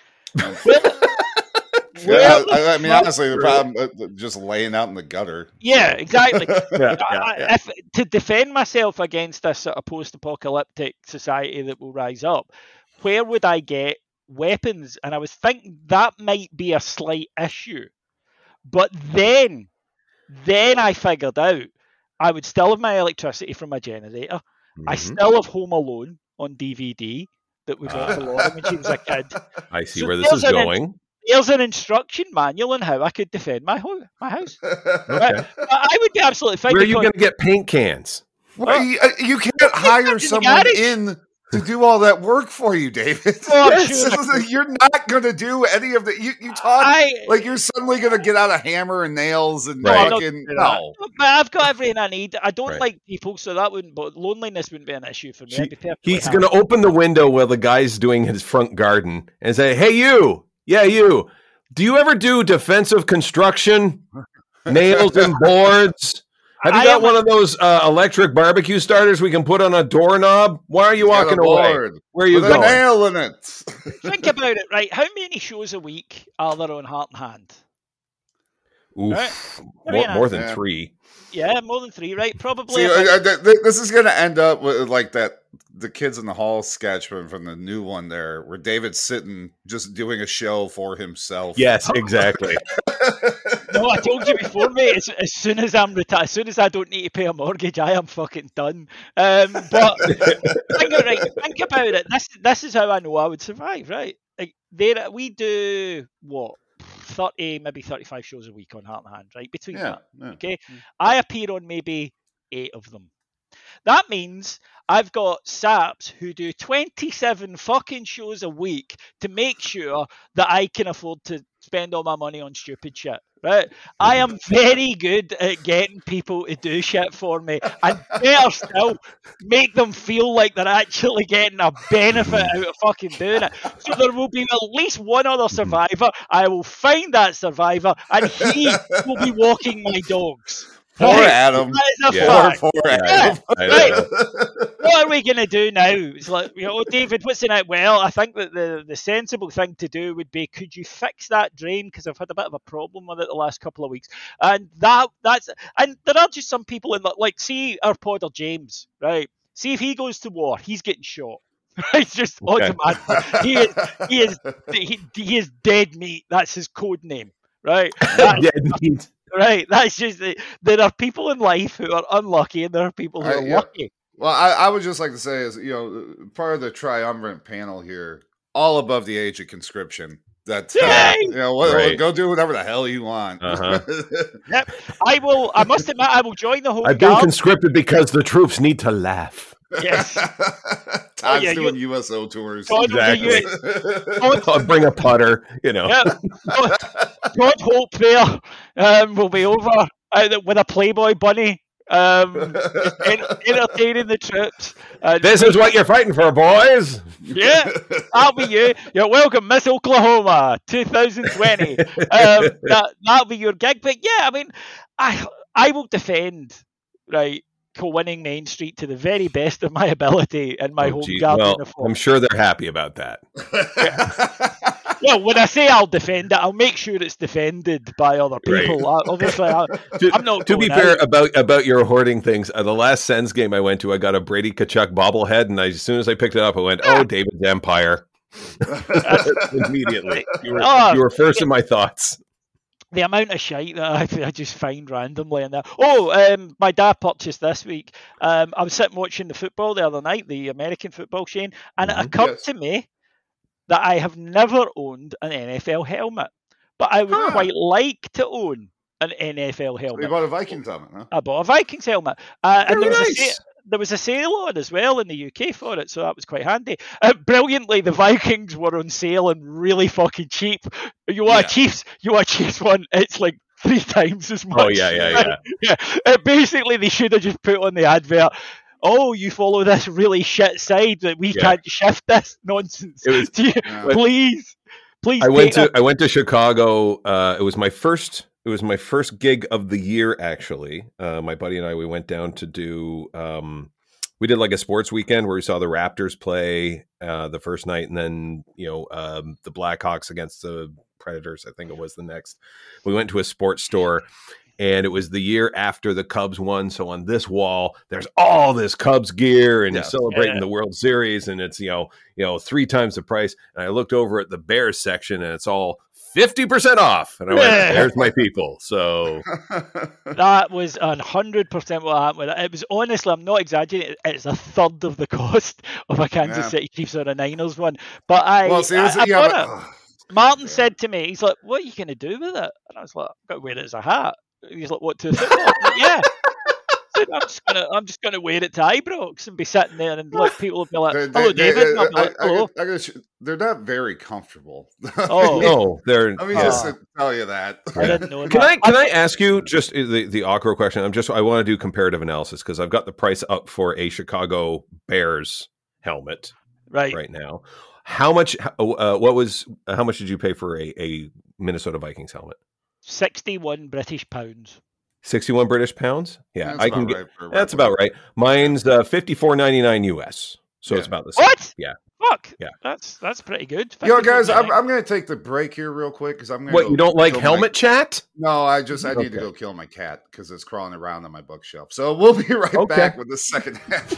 Honestly, the problem just laying out in the gutter. Yeah, exactly. If, to defend myself against this sort of post-apocalyptic society that will rise up, where would I get weapons? And I was thinking that might be a slight issue, but then I figured out I would still have my electricity from my generator. Mm-hmm. I still have Home Alone on DVD that we got for Laura when she was a kid. I see where this is going. There's an instruction manual on how I could defend my house. Right? I would be absolutely fine. Where are you going to get paint cans? Well, you can't hire someone in to do all that work for you, David. Sure. You're not going to do any of the. You talk like you're suddenly going to get out a hammer and nails and fucking no. But I've got everything I need. I don't like people, so that wouldn't. But loneliness wouldn't be an issue for me. He's going to open the window while the guy's doing his front garden and say, "Hey, you, you. Do you ever do defensive construction, nails and boards?" Have you got one of those electric barbecue starters we can put on a doorknob? Why are you walking away? Where are you going? Nail in it. Think about it, right? How many shows a week are there on Heart and Hand? Oof, Right? more than 3. Yeah, more than 3, right? Probably. See, this is going to end up with like the Kids in the Hall sketch from the new one there, where David's sitting just doing a show for himself. Yes, exactly. No, I told you before, mate. As soon as I'm retired, as soon as I don't need to pay a mortgage, I am fucking done. But think about it. This is how I know I would survive, right? Like we do what 30, maybe 35 shows a week on Heart and Hand, right? Between that, okay. I appear on maybe 8 of them. That means I've got saps who do 27 fucking shows a week to make sure that I can afford to spend all my money on stupid shit, right? I am very good at getting people to do shit for me, and better still, make them feel like they're actually getting a benefit out of fucking doing it. So there will be at least one other survivor. I will find that survivor, and he will be walking my dogs. Poor Adam. That is a fact. Poor Adam. Right. What are we going to do now? It's like, David, what's in it? Well, I think that the sensible thing to do would be, could you fix that drain? Because I've had a bit of a problem with it the last couple of weeks. And and there are just some people in like, see our podder James, right? See if he goes to war, he's getting shot. It's just automatic. He is dead meat. That's his code name, right? Dead meat. Right, that's just there are people in life who are unlucky, and there are people who are lucky. Well, I would just like to say, is part of the triumvirate panel here, all above the age of conscription. That go do whatever the hell you want. Yep, I must admit, I will join the whole. I've been conscripted because the troops need to laugh. Yes. Todd's doing USO tours. Exactly. I'll bring a putter, Yep. God hope there will be over with a Playboy bunny entertaining the troops. This is what you're fighting for, boys. Yeah, that'll be you. You're welcome, Miss Oklahoma 2020. That'll be your gig. But yeah, I mean, I will defend, right, winning Main Street to the very best of my ability in my home garden uniform. I'm sure they're happy about that. Well, when I say I'll defend it, I'll make sure it's defended by other people. Right. Obviously, I'm not. To be fair about your hoarding things, the last Sens game I went to, I got a Brady Tkachuk bobblehead, and as soon as I picked it up, I went, "Oh, David's Empire!" Immediately, you were first in my thoughts. The amount of shite that I just find randomly in there. Oh, my dad purchased this week. I was sitting watching the football the other night, the American football, Shane, and it occurred to me that I have never owned an NFL helmet, but I would quite like to own an NFL helmet. You bought a Vikings helmet, huh? I bought a Vikings helmet. And there was a sale on as well in the UK for it, so that was quite handy. Brilliantly, the Vikings were on sale and really fucking cheap. You want a Chiefs one, it's like 3 times as much. Oh, yeah. Basically, they should have just put on the advert, oh, you follow this really shit side that we can't shift this nonsense. Please. I went to Chicago. It was my first gig of the year, actually. My buddy and I, we went down to do we did like a sports weekend where we saw the Raptors play the first night, and then the Blackhawks against the Predators, I think it was the next. We went to a sports store, and it was the year after the Cubs won. So on this wall, there's all this Cubs gear, and it's celebrating the World Series, and it's 3 times the price. And I looked over at the Bears section, and it's all 50% off. And I went, there's my people. So that was 100% what happened with it. It was, honestly, I'm not exaggerating, it's a third of the cost of a Kansas City Chiefs or a Niners one. But I bought it. Martin said to me, he's like, what are you going to do with it? And I was like, I've got to wear it as a hat. He's like, what, to the football? Like, yeah. I'm just gonna wear it to Ibrox and be sitting there, and look, people will be like, "Hello, David." Hello. They're not very comfortable. Oh no, they're. Let me just tell you that. I didn't know. Can I ask you just the awkward question? I want to do comparative analysis because I've got the price up for a Chicago Bears helmet right now. How much? How much did you pay for a Minnesota Vikings helmet? 61 British pounds. 61 British pounds. Yeah, That's I can about get. right for That's regular. about right. Mine's 54.99 US. So Yeah. it's about the same. What? Yeah. Fuck. Yeah. That's pretty good. Yo, guys, 54.99. I'm going to take the break here real quick because I'm going to. What, you don't like helmet chat? No, I need to Okay. go kill my cat because it's crawling around on my bookshelf. So we'll be right Okay. back with the second half.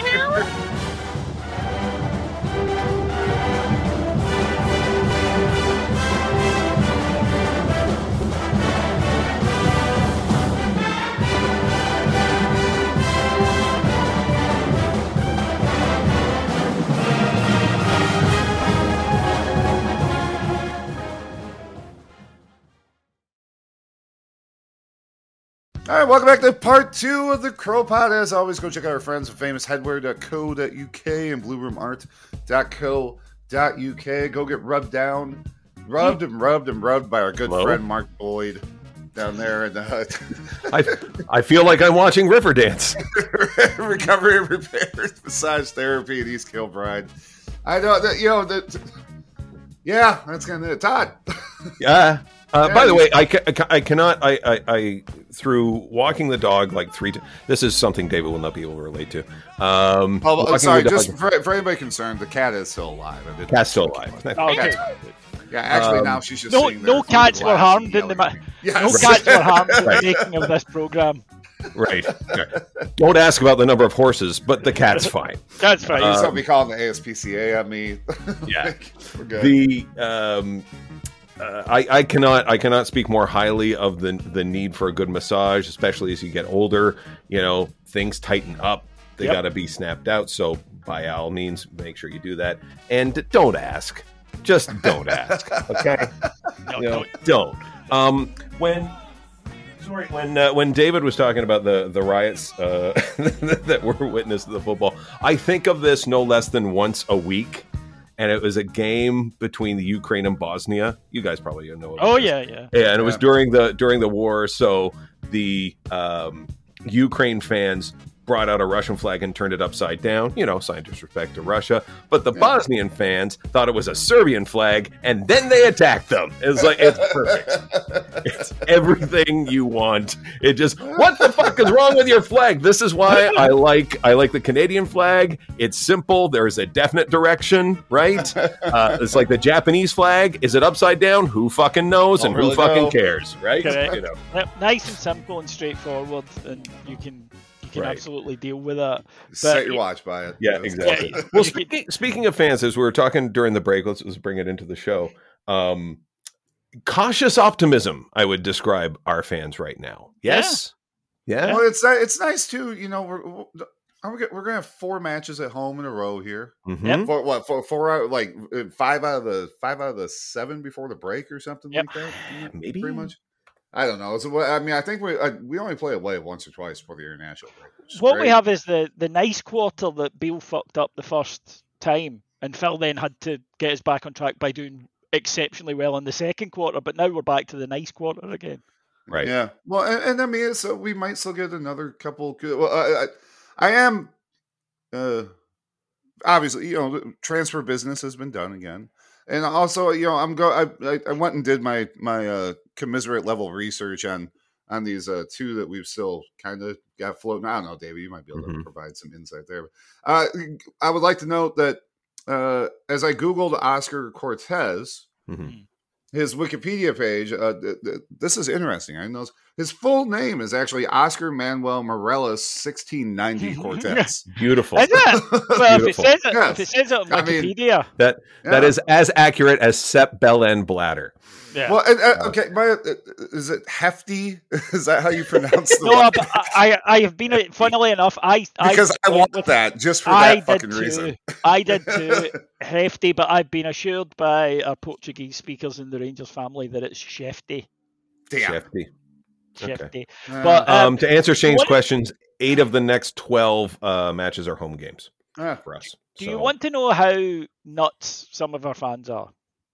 All right, welcome back to part 2 of the Crow Pod. As always, go check out our friends at famousheadwear.co.uk and blueroomart.co.uk. Go get rubbed by our good Hello? friend Mark Boyd down there in I feel like I'm watching Riverdance. Recovery and Repair Massage Therapy in East Kilbride. I know that, yeah, that's kind of it. Todd. Yeah. Yeah, By the you- way, I cannot. I through walking the dog like 3 times. This is something David will not be able to relate to. Walking Sorry, the dog- just for anybody concerned, the cat is still alive. I didn't- Cat's still alive. Oh, okay. Yeah, actually, now she's just No, sitting there no through the cats were glass harmed and in the yelling ma- at me. no Yes. cats were harmed in the making of this program. Right. Don't ask about the number of horses, but the cat's fine. That's fine. Please don't be calling the ASPCA on me. Yeah. We're good. I cannot speak more highly of the need for a good massage, especially as you get older. You know, things tighten up; they Yep. got to be snapped out. So, by all means, make sure you do that, and don't ask. Just don't ask. Okay? No, You know, don't. don't. When David was talking about the riots that were witnessed to the football, I think of this no less than once a week. And it was a game between the Ukraine and Bosnia. You guys probably know about Oh this. yeah. Yeah, and it was Yeah. during the war. So the Ukraine fans brought out a Russian flag and turned it upside down. You know, sign disrespect to Russia. But the Bosnian fans thought it was a Serbian flag, and then they attacked them. It's like it's perfect. It's everything you want. It just what the fuck is wrong with your flag? This is why I like the Canadian flag. It's simple. There's a definite direction, right? It's like the Japanese flag. Is it upside down? Who fucking knows? Don't And who really fucking know. cares, right? Correct. You know. Yep, nice and simple and straightforward, and you can Right. absolutely deal with that. Set your watch by it. Yeah, Yes. exactly. Yeah. Well, speaking of fans, as we were talking during the break, let's bring it into the show. Cautious optimism, I would describe our fans right now. Yes? Yeah? Well, it's nice too. You know, we're gonna have 4 matches at home in a row here. Mhm. For what? For 4 out, like 5 out of the 7 before the break or something Yep. like that. Maybe. pretty much. I don't know. So, I mean, I think we only play away once or twice for the international break. Which is What we great. have is the nice quarter that Beale fucked up the first time, and Phil then had to get us back on track by doing exceptionally well in the second quarter. But now we're back to the nice quarter again. Right. Yeah. Well, and I mean, so we might still get another couple. Good, well, I am. Obviously, you know, transfer business has been done again, and also, you know, I went and did my commiserate level research on these 2 that we've still kind of got floating. I don't know, David, you might be able to Mhm. provide some insight there. I would like to note that as I Googled Oscar Cortez, Mhm. his Wikipedia page, this is interesting. I know his full name is actually Oscar Manuel Morelos 1690 Cortez. Beautiful. Is it? Well, if it Beautiful. says it, Yes. if it says it on I mean- Wikipedia, That is as accurate as Sepp Belen Bladder. yeah. Well, okay, is it Hefty? Is that how you pronounce the No, word? but I have been. Funnily enough, Because I went want with- that just for I that did fucking too. reason. I did too. Hefty, but I've been assured by our Portuguese speakers in the Rangers family that it's Shefty. Damn. Shefty. Okay. Shefty. Uh, But To answer Shane's what- questions, 8 of the next 12 matches are home games for us. do you So- want to know how nuts some of our fans are?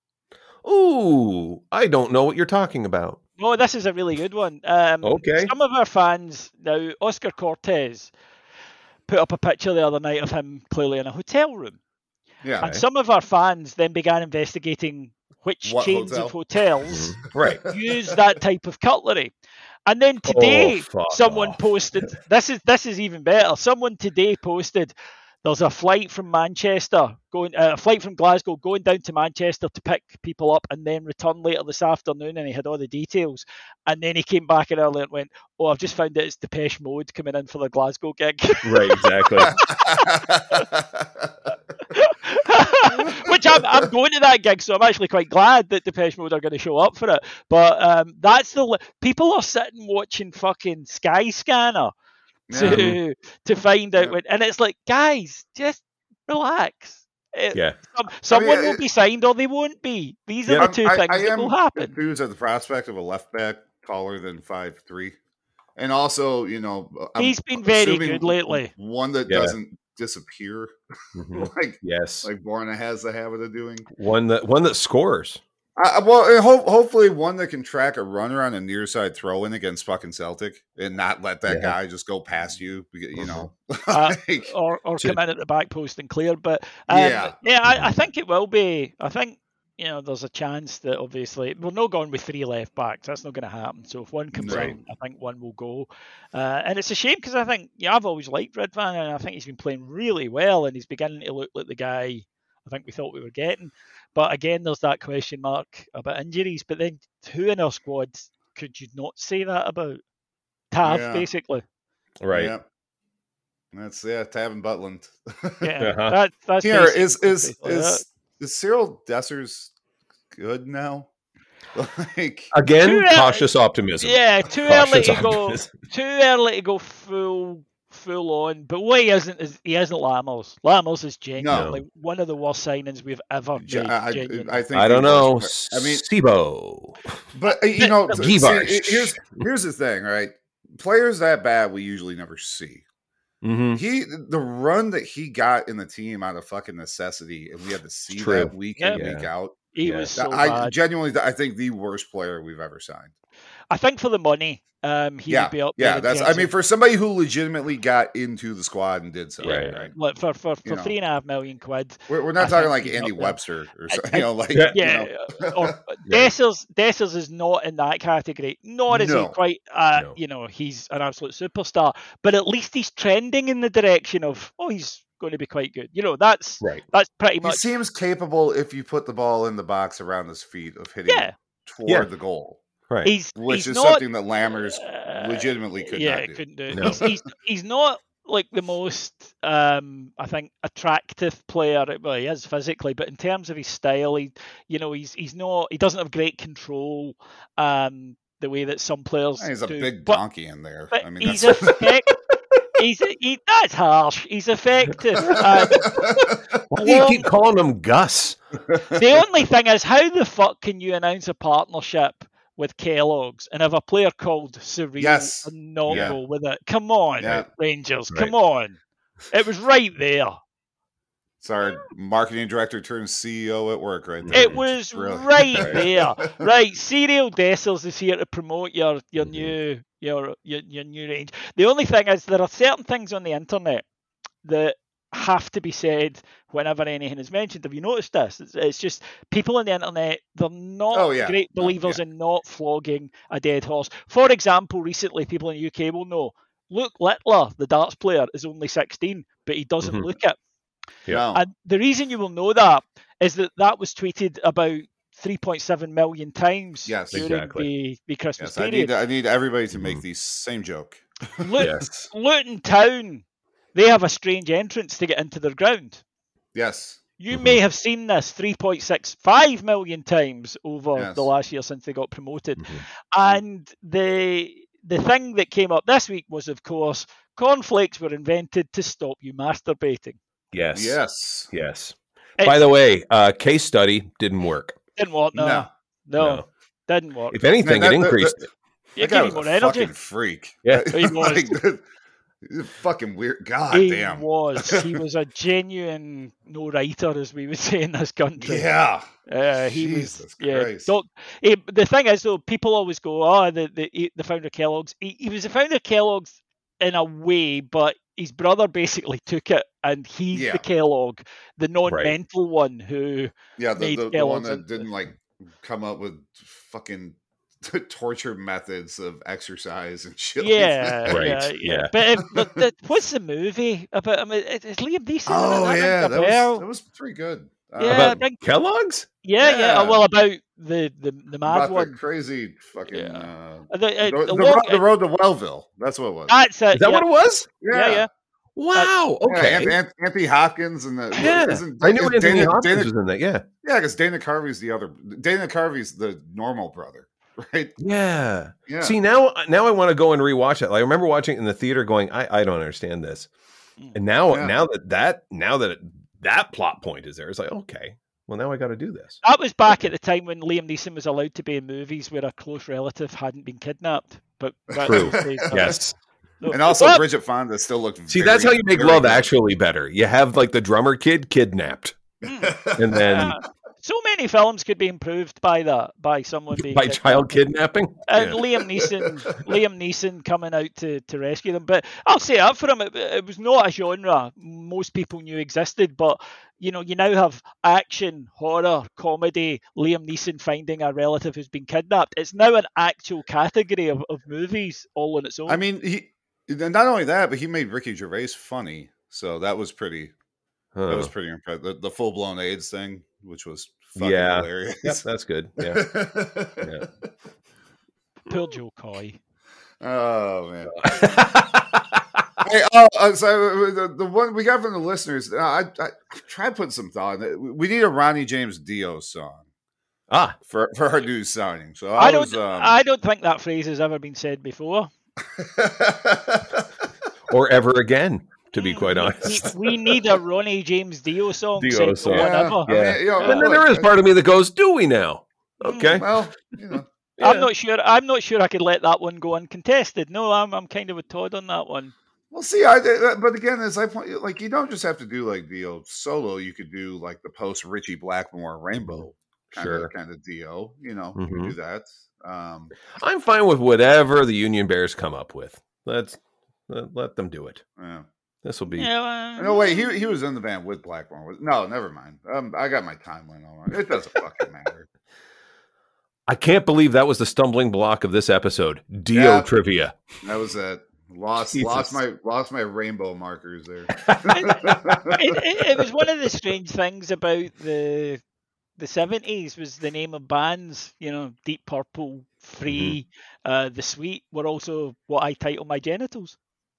Ooh, I don't know what you're talking about. Oh, this is a really good one. Okay. Some of our fans now, Oscar Cortez put up a picture the other night of him clearly in a hotel room. Yeah. And some of our fans then began investigating which What chains hotel? of hotels Right. use that type of cutlery. And then today, fuck someone off. posted. This is even better. Someone today posted. There's a flight from Manchester a flight from Glasgow going down to Manchester to pick people up and then return later this afternoon. And he had all the details. And then he came back earlier and went, "Oh, I've just found out it's Depeche Mode coming in for the Glasgow gig." Right, exactly. Which I'm going to that gig, so I'm actually quite glad that Depeche Mode are going to show up for it. But that's people are sitting watching fucking Skyscanner to find out when, and it's like, guys, just relax. Someone will be signed or they won't be. These are the two things that will happen. Enthused at the prospect of a left back taller than 5'3", and also, he's been very good lately. One that doesn't disappear, like yes, like Borna has the habit of doing. One that scores. Hopefully one that can track a runner on a near side throw in against fucking Celtic and not let that guy just go past you, or come in at the back post and clear. But I think it will be. I think there's a chance that obviously we're not going with 3 left backs. That's not going to happen. So if one comes out, I think one will go. And it's a shame because I think I've always liked Ridvan and I think he's been playing really well and he's beginning to look like the guy I think we thought we were getting. But again, there's that question mark about injuries. But then who in our squad could you not say that about? Tav, basically. Right. Yeah. That's Tav and Butland. Yeah. That's here is Cyril Dessers good now? Like again, cautious optimism. Yeah, too early to go full on. But what he isn't Lammers. Lammers is genuinely one of the worst signings we've ever made. I think I don't know. I mean, Sibo. But here's the thing, right? Players that bad we usually never see. Mm-hmm. The run that he got in the team out of fucking necessity, and we had to see that week in week out. He was so I bad. Genuinely, I think the worst player we've ever signed. I think for the money, he would be up there. Yeah, that's. I mean, for somebody who legitimately got into the squad and did so, right? Like for £3.5 million. We're not talking like Andy Webster or something. Or Dessers is not in that category. Nor is he quite. He's an absolute superstar, but at least he's trending in the direction of he's going to be quite good. That's right. That's pretty much. He seems capable if you put the ball in the box around his feet of hitting toward the goal. Right. Which is something that Lammers legitimately could not do. Couldn't do. No. He's not like the most I think attractive player. Well, he is physically, but in terms of his style, he doesn't have great control. The way that some players he's do. a big donkey in there. But I mean, he's effective. That's harsh. He's effective. Why do you keep calling him Gus? The only thing is, how the fuck can you announce a partnership with Kellogg's and have a player called Surreal and not go with it? Come on, Rangers. Right. Come on. It was right there. It's our marketing director turned CEO at work right there. It was right there. Right. Serial Dessers is here to promote your new range. The only thing is there are certain things on the internet that have to be said whenever anything is mentioned. Have you noticed this? It's just people on the internet, they're not great believers in not flogging a dead horse. For example, recently people in the UK will know Luke Littler, the darts player, is only 16, but he doesn't look it. Yeah. And the reason you will know that is that was tweeted about 3.7 million times during the Christmas period. I need everybody to make the same joke. Luton Town, they have a strange entrance to get into their ground. Yes. You may have seen this 3.65 million times over the last year since they got promoted. And the thing that came up this week was, of course, cornflakes were invented to stop you masturbating. Yes. By the way, case study didn't work. Didn't work. No. Didn't work. If anything, it increased it. You gave more energy. Fucking freak. Yeah, he was. Fucking weird. God damn. He was a genuine no-writer, as we would say in this country. Yeah. Jesus Christ. The thing is, though, people always go, the founder of Kellogg's. He was the founder of Kellogg's in a way, but his brother basically took it, and he's the Kellogg, the non-mental one who the made one that didn't come up with fucking torture methods of exercise and shit. Yeah, like Right, yeah. But what's the movie about? I mean, it's Liam Neeson. Oh in it, yeah, rings a bell. that was pretty good. Yeah, About Kellogg's? yeah. Yeah. Well, about the mad about one. the crazy fucking The road to Wellville. That's what it was. That's it. Is that what it was? Yeah. Wow. Okay. Yeah, Anthony Hopkins and I knew Anthony Hopkins was in that. Yeah. Yeah, because Dana Carvey's the normal brother, right? Yeah. Yeah. See, now I want to go and rewatch it. Like, I remember watching it in the theater going, I don't understand this. And now that plot point is there, it's like, okay, well, now I got to do this. That was back at the time when Liam Neeson was allowed to be in movies where a close relative hadn't been kidnapped. But True. Yes. And also, Well, Bridget Fonda still looked. See, that's how you make love actually better. You have like the drummer kid kidnapped, and then so many films could be improved by that, by someone being by child kidnapping. and Yeah. Liam Neeson coming out to rescue them. But I'll say up for him, it was not a genre most people knew existed. But you now have action, horror, comedy. Liam Neeson finding a relative who's been kidnapped. It's now an actual category of movies all on its own. I mean, not only that, but he made Ricky Gervais funny, so that was pretty. Huh. That was pretty impressive. The full blown AIDS thing, which was fucking Yeah. hilarious. Yep, that's good. Yeah. Yeah. Poor Joe Coy. Oh man. Hey, so the one we got from the listeners, I tried putting some thought in it. We need a Ronnie James Dio song for our new signing. So I don't think that phrase has ever been said before. Or ever again, to be quite honest. We need a Ronnie James Dio song. Dio said no song. one Yeah. ever. Yeah. I mean, And then there is part of me that goes, "Do we now?" Okay. Well, Yeah. I'm not sure I could let that one go uncontested. No, I'm kind of with Todd on that one. well, see, but again, as I point, like you don't just have to do like Dio solo. You could do like the post Richie Blackmore Rainbow kind of Dio. You can do that. I'm fine with whatever the Union Bears come up with. Let them do it. Yeah. This will be. Yeah, No, wait, he was in the band with Blackmore. No, never mind. I got my timeline all right. It doesn't fucking matter. I can't believe that was the stumbling block of this episode. Dio trivia. That was it. Lost my rainbow markers there. it was one of the strange things about the 70s was the name of bands. Deep Purple, Free, The Sweet were also what I title my genitals.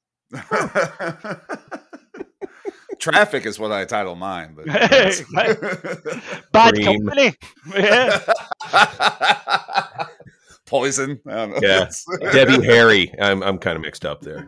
Traffic is what I title mine, but Bad Cream. Company. Yeah. Poison. I don't know. Yeah. Debbie Harry. I'm kind of mixed up there.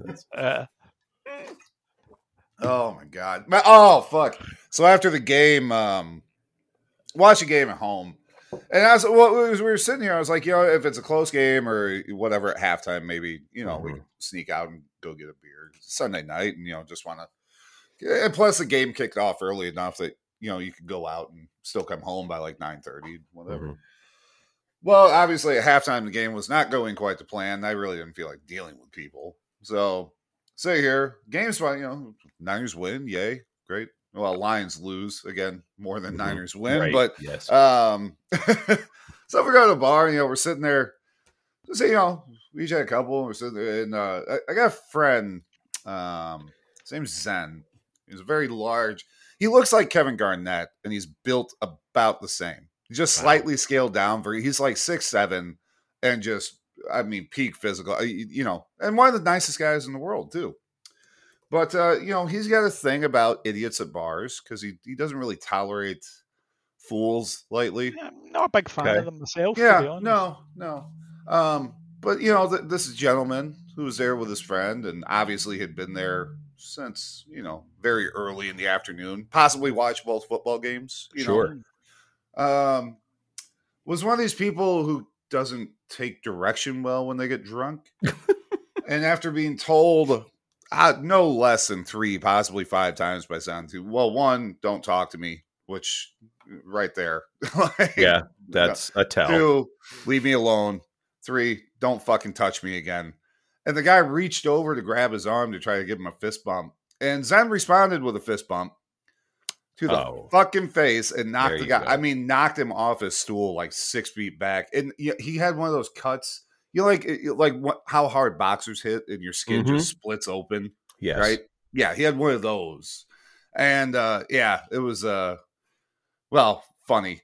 Oh my god. Oh fuck. So after the game, watch a game at home. And as we were sitting here, I was like, if it's a close game or whatever at halftime, maybe, we can sneak out and go get a beer. It's Sunday night and, just want to. And plus, the game kicked off early enough that, you could go out and still come home by like 9:30, whatever. Well, obviously, at halftime, the game was not going quite to plan. I really didn't feel like dealing with people. So, sit here. Game's fine, Niners win. Yay. Great. Well, Lions lose again, more than Niners win, Right. but Yes. so we go to the bar, and we're sitting there. Just we each had a couple. And we're sitting there, and I got a friend. His name's Zen. He's very large. He looks like Kevin Garnett, and he's built about the same. He's just slightly scaled down. He's like 6'7", and just peak physical. And one of the nicest guys in the world too. But, he's got a thing about idiots at bars because he doesn't really tolerate fools lightly. I'm not a big fan of them myself, to be Yeah, honest. no. But, this is a gentleman who was there with his friend and obviously had been there since, very early in the afternoon, possibly watched both football games. Sure. Was one of these people who doesn't take direction well when they get drunk. And after being told... no less than 3, possibly 5 times by sound to. Well, 1, don't talk to me, which right there. Yeah, that's a tell. 2, leave me alone. 3, don't fucking touch me again. And the guy reached over to grab his arm to try to give him a fist bump. And Zen responded with a fist bump. to the Oh. fucking face and knocked There the you guy. go. I mean, knocked him off his stool like 6 feet back, and he had one of those cuts. How hard boxers hit, and your skin just splits open. Yes. Right? Yeah, he had one of those, and it was funny.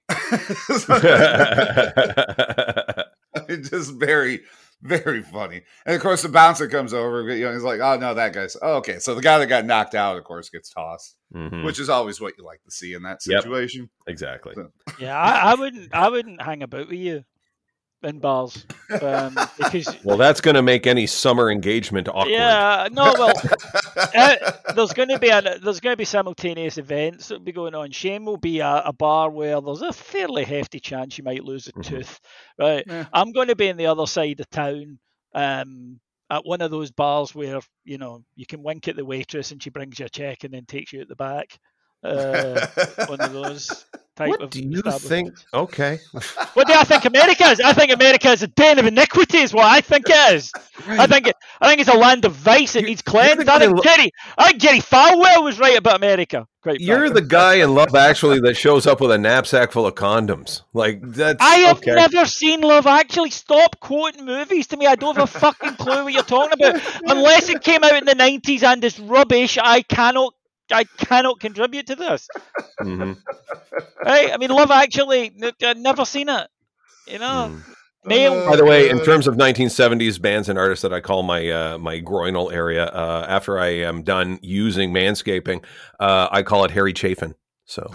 Just very, very funny. And of course, the bouncer comes over. He's like, "Oh no, that guy's okay." So the guy that got knocked out, of course, gets tossed, which is always what you like to see in that situation. Exactly. Yeah, I wouldn't hang about with you in bars because Well, that's going to make any summer engagement awkward. yeah, no, well, there's going to be simultaneous events that will be going on. Shane will be at a bar where there's a fairly hefty chance you might lose a tooth, right? Yeah. I'm going to be in the other side of town, at one of those bars where you can wink at the waitress and she brings you a check and then takes you at the back. One of those type What of do you think? establishments. Okay. What do I think America is? I think America is a den of iniquity, is what I think it is. I think it's a land of vice. It needs cleansed. I think Jerry Falwell was right about America. Great. You're the guy in Love Actually that shows up with a knapsack full of condoms. Like that's. I have okay. never seen Love Actually. Stop quoting movies to me. I don't have a fucking clue what you're talking about. Unless it came out in the 90s and is rubbish, I cannot contribute to this. Mhm. Right? I mean, Love Actually, I've never seen it. Male. By the way, in terms of 1970s bands and artists that I call my my groinal area, after I am done using manscaping, I call it Harry Chafin. So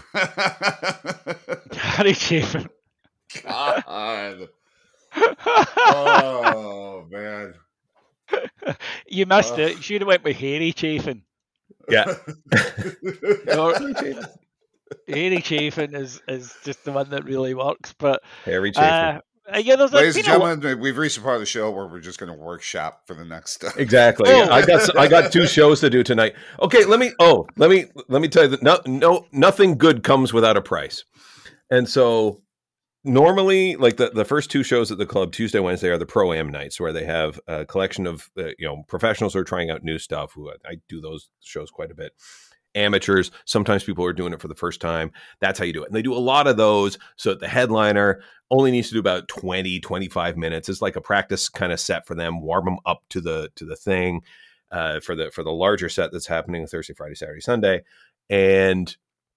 Harry Chafin. God. Oh man. You missed it. You should have went with Harry Chafin. yeah, Harry Chafin is just the one that really works. But Harry Chafin. there's Ladies and been a gentlemen, we've reached a part of the show where we're just going to workshop for the next stuff. Exactly. Oh. I got 2 shows to do tonight. Okay, let me tell you that nothing good comes without a price. And so normally, like the first 2 shows at the club, Tuesday, Wednesday, are the Pro-Am nights where they have a collection of professionals who are trying out new stuff. Who I do those shows quite a bit. Amateurs, sometimes people are doing it for the first time. That's how you do it. And they do a lot of those. So the headliner only needs to do about 20, 25 minutes. It's like a practice kind of set for them, warm them up to the thing for the larger set that's happening Thursday, Friday, Saturday, Sunday. And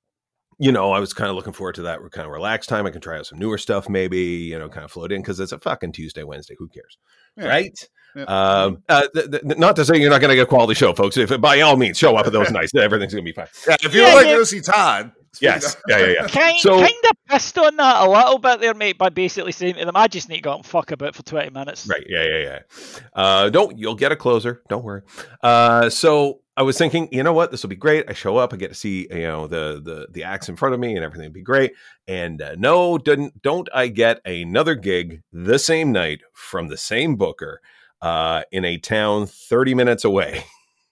I was kind of looking forward to that kind of relaxed time. I can try out some newer stuff, maybe, kind of float in because it's a fucking Tuesday, Wednesday. Who cares? Yeah. Right? Yeah. Not to say you're not going to get a quality show, folks. If by all means, show up at those nights. Everything's going to be fine. Yeah, if you would like to go see Todd. Yes. Yeah. kind So- of pissed on that a little bit there, mate, by basically saying to them, I just need to go out and fuck about for 20 minutes. Right. Yeah. You'll get a closer. Don't worry. So I was thinking, you know what? This will be great. I show up, I get to see, the acts in front of me and everything will be great. And no, don't I get another gig the same night from the same booker in a town 30 minutes away.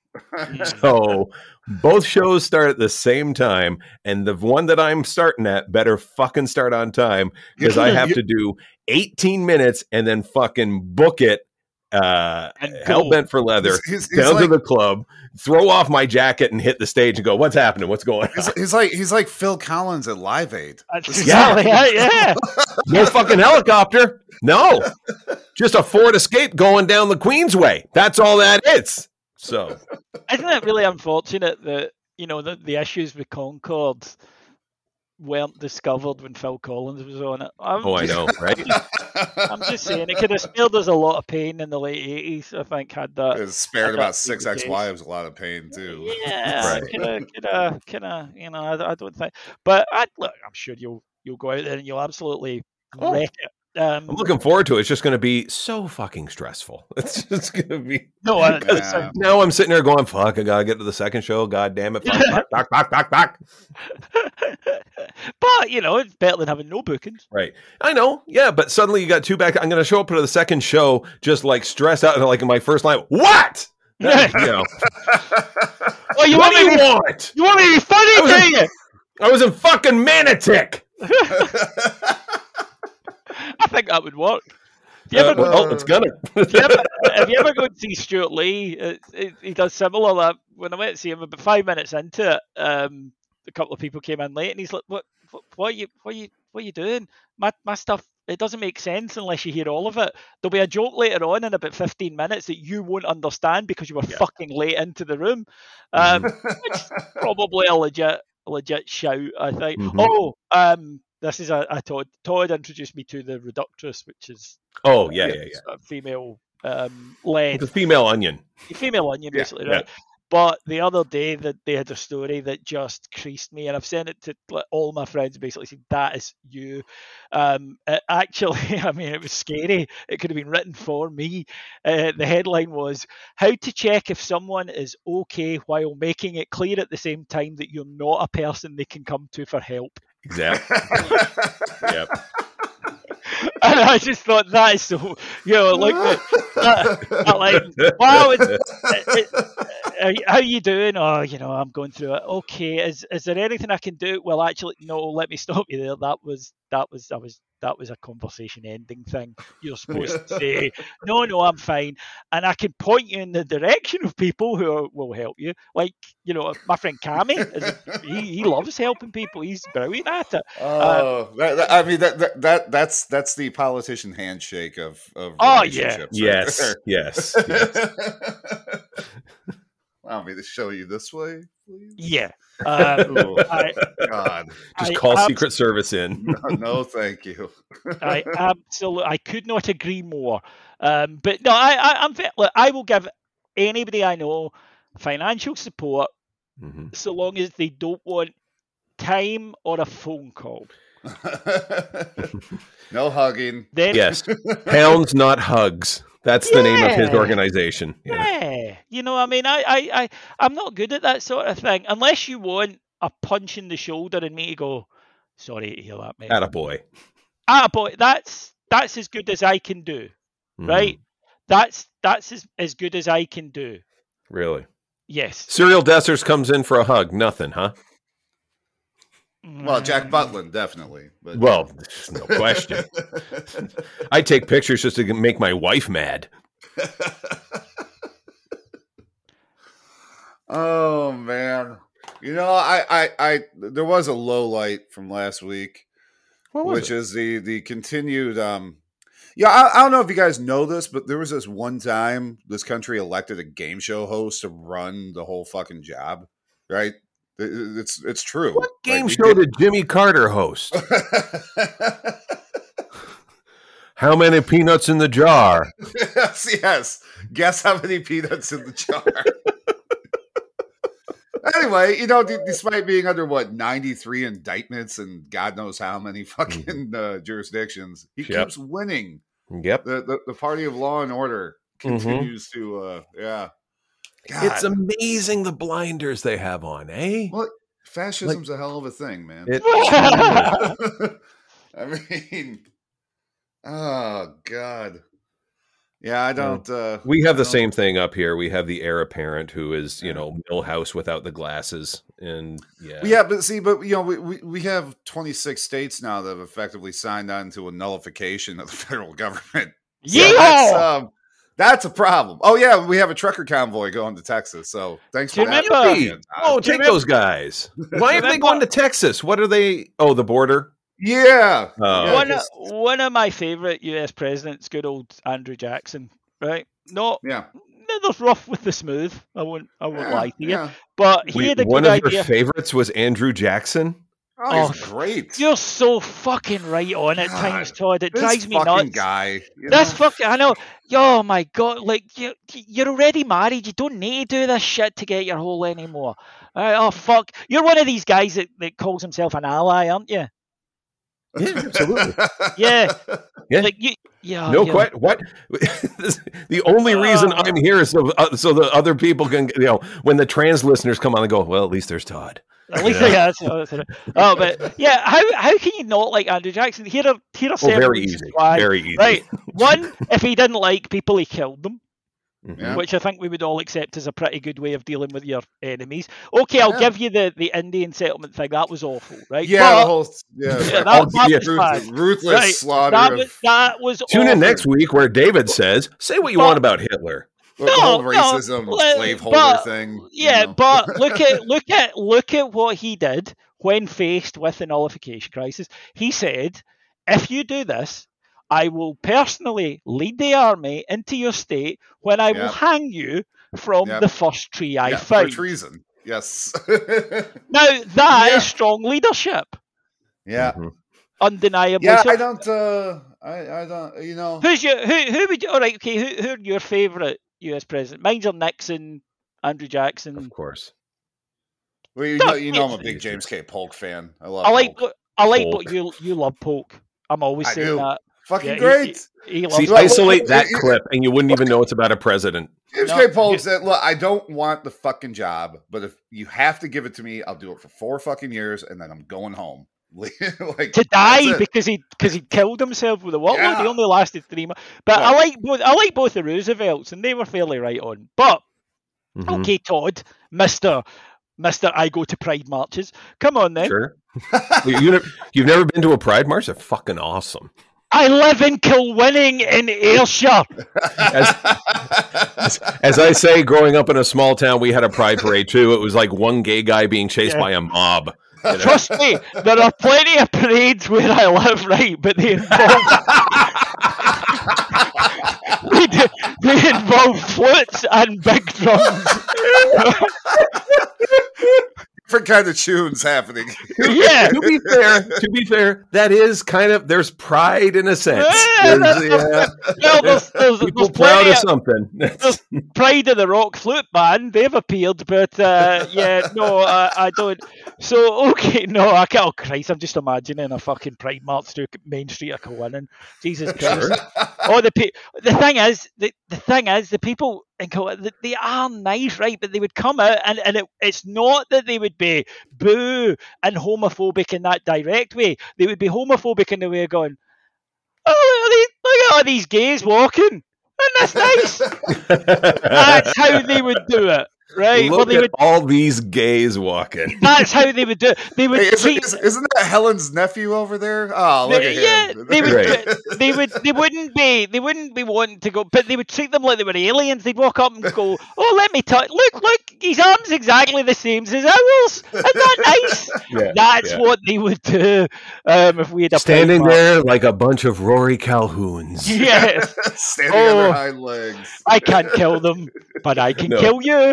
So both shows start at the same time, and the one that I'm starting at better fucking start on time because I have to do 18 minutes and then fucking book it hell bent for leather He's down to like- the club, throw off my jacket and hit the stage and go, what's happening? What's going on? He's like Phil Collins at Live Aid. That's exactly it, yeah. No fucking helicopter. No. Just a Ford Escape going down the Queensway. That's all that is. So Isn't it really unfortunate that, the issues with Concorde weren't discovered when Phil Collins was on it? I know, right? I'm just saying, it could have spared us a lot of pain in the late 80s, I think, had that. It spared had about that 6 been the case. ex-wives a lot of pain too. Yeah, Right. could have, I don't think. But look, I'm sure you'll go out there and you'll absolutely wreck it. I'm looking forward to it. It's just going to be so fucking stressful. It's just going to be. No, Yeah. Now I'm sitting there going, fuck, I got to get to the second show. God damn it. Fuck. but it's better than having no bookings. Right. I know. Yeah. But suddenly you got 2 back. I'm going to show up to the second show, just like stressed out. And like in my first line, what? Yeah. Well, you What want do me you to want? you want me to be funny, do you? I was in fucking Manitic. I think that would work. If you ever, It's gonna. if you ever go and see Stuart Lee, he does similar. That when I went to see him, about 5 minutes into it, a couple of people came in late, and he's like, "What are you doing? My stuff. It doesn't make sense unless you hear all of it. There'll be a joke later on in about 15 minutes that you won't understand because you were fucking late into the room." Which is probably a legit shout, I think. This is a Todd. Todd introduced me to the Reductress, which is a female led. The female onion. The female onion, basically, yeah. right? But the other day that they had a story that just creased me, and I've sent it to all my friends. Basically, said that is you. Actually, I mean, it was scary. It could have been written for me. The headline was "How to check if someone is okay while making it clear at the same time that you're not a person they can come to for help." Exactly. Yep. And I just thought that is so, like wow, how you doing? Oh, I'm going through it. Okay, is there anything I can do? Well, actually, no. Let me stop you there. That was a conversation ending thing. You're supposed to say, no, I'm fine, and I can point you in the direction of people who will help you. Like, my friend Cammy, he loves helping people. He's brilliant at it. Oh, I mean that's the politician handshake of relationships. Yes. Allow me to show you this way, please. Yeah. God. Just call Secret Service in. No, thank you. I could not agree more. But no, I will give anybody I know financial support so long as they don't want time or a phone call. No hugging. Yes. Pounds, not hugs. That's the name of his organization. Yeah. I mean, I'm not good at that sort of thing. Unless you want a punch in the shoulder and me to go, sorry to hear that, mate. Attaboy. That's as good as I can do. Right? That's as good as I can do. Really? Yes. Serial Dessers comes in for a hug. Nothing, huh? Well, Jack Butlin, definitely. But... Well, no question. I take pictures just to make my wife mad. Oh, man. I there was a low light from last week, which is the continued. I don't know if you guys know this, but there was this one time this country elected a game show host to run the whole fucking job, right? It's true. What game show did Jimmy Carter host? How many peanuts in the jar? Yes. Guess how many peanuts in the jar. Anyway, despite being under 93 indictments and God knows how many fucking jurisdictions, he keeps winning. Yep. The party of law and order continues to God. It's amazing the blinders they have on, eh? Well, fascism's a hell of a thing, man. I mean, oh God. Yeah, I don't. We have the same thing up here. We have the heir apparent who is, Milhouse without the glasses, and we have 26 states now that have effectively signed on to a nullification of the federal government. Yeah. So that's a problem. Oh yeah, we have a trucker convoy going to Texas. So thanks for that. Take those guys. Why are they going to Texas? What are they? Oh, the border. Yeah. One of my favorite U.S. presidents, good old Andrew Jackson. Right? Neither rough with the smooth. I won't lie to you. Yeah. But he had a good idea. One of your favorites was Andrew Jackson. Oh, he's great. You're so fucking right on at times, Todd. It drives me nuts. Guy. I know. Oh my God. Like, you're already married. You don't need to do this shit to get your hole anymore. Oh, fuck. You're one of these guys that calls himself an ally, aren't you? Yeah, absolutely. Yeah. Like What? The only reason I'm here is so the other people can, when the trans listeners come on and go, well, at least there's Todd. At least but yeah, how can you not like Andrew Jackson? Here are very easy. Very easy. Right. One, if he didn't like people, he killed them. Mm-hmm. Which I think we would all accept as a pretty good way of dealing with your enemies. Okay, I'll give you the Indian settlement thing. That was awful, right? Yeah, ruthless slaughter. That was Tune in next week where David says, "Say what you want about Hitler." The whole racism slaveholder thing. Yeah, you know. but look at what he did when faced with the nullification crisis. He said, "If you do this, I will personally lead the army into your state when I will hang you from the first tree I find." For treason. Yes. Now that is strong leadership. Yeah. Undeniably. Yeah, So, I don't. You know. who would you? All right, okay. Who are your favourite U.S. president? Mine's are Nixon, Andrew Jackson. Of course. Well, you know, I'm a big James K. Polk fan. I love. I like what you love Polk. I'm always saying that. Fucking great. He loves See, isolate that clip, and you wouldn't even know it's about a president. James K. Polk said, "Look, I don't want the fucking job, but if you have to give it to me, I'll do it for 4 fucking years, and then I'm going home." Like, to die because he killed himself with a workload. Yeah. He only lasted 3 months. But I like both the Roosevelts, and they were fairly right on. But okay, Todd, Mister, I go to Pride marches. Come on then. Sure. You've never been to a Pride march? They're fucking awesome. I live in Kilwinning in Ayrshire. As I say, growing up in a small town, we had a Pride parade too. It was like one gay guy being chased by a mob. You know? Trust me, there are plenty of parades where I live, right? But they involve flutes and big drums. Different kind of tunes happening. Yeah. To be fair, that is kind of, there's pride in a sense. There's people proud of something. There's Pride of the Rock Flute Band. They've appeared, but I don't. So okay, no, I can't. Oh Christ, I'm just imagining a fucking Pride march through Main Street of Kilwinning. Jesus Christ! The thing is, the people in Kilwinning, they are nice, right? But they would come out, and it's not that they would be boo and homophobic in that direct way. They would be homophobic in the way of going, "Oh, look at all these gays walking, and that's nice." That's how they would do it, right? Look at all these gays walking. That's how they would do it. They would. Isn't that Helen's nephew over there? Oh, look at him. Yeah, they wouldn't be wanting to go, but they would treat them like they were aliens. They'd walk up and go, "Oh, let me touch. Look, his arm's exactly the same as ours. Isn't that nice?" That's what they would do if we had a standing there like a bunch of Rory Calhouns. Yes, standing on their hind legs. I can't kill them, but I can kill you.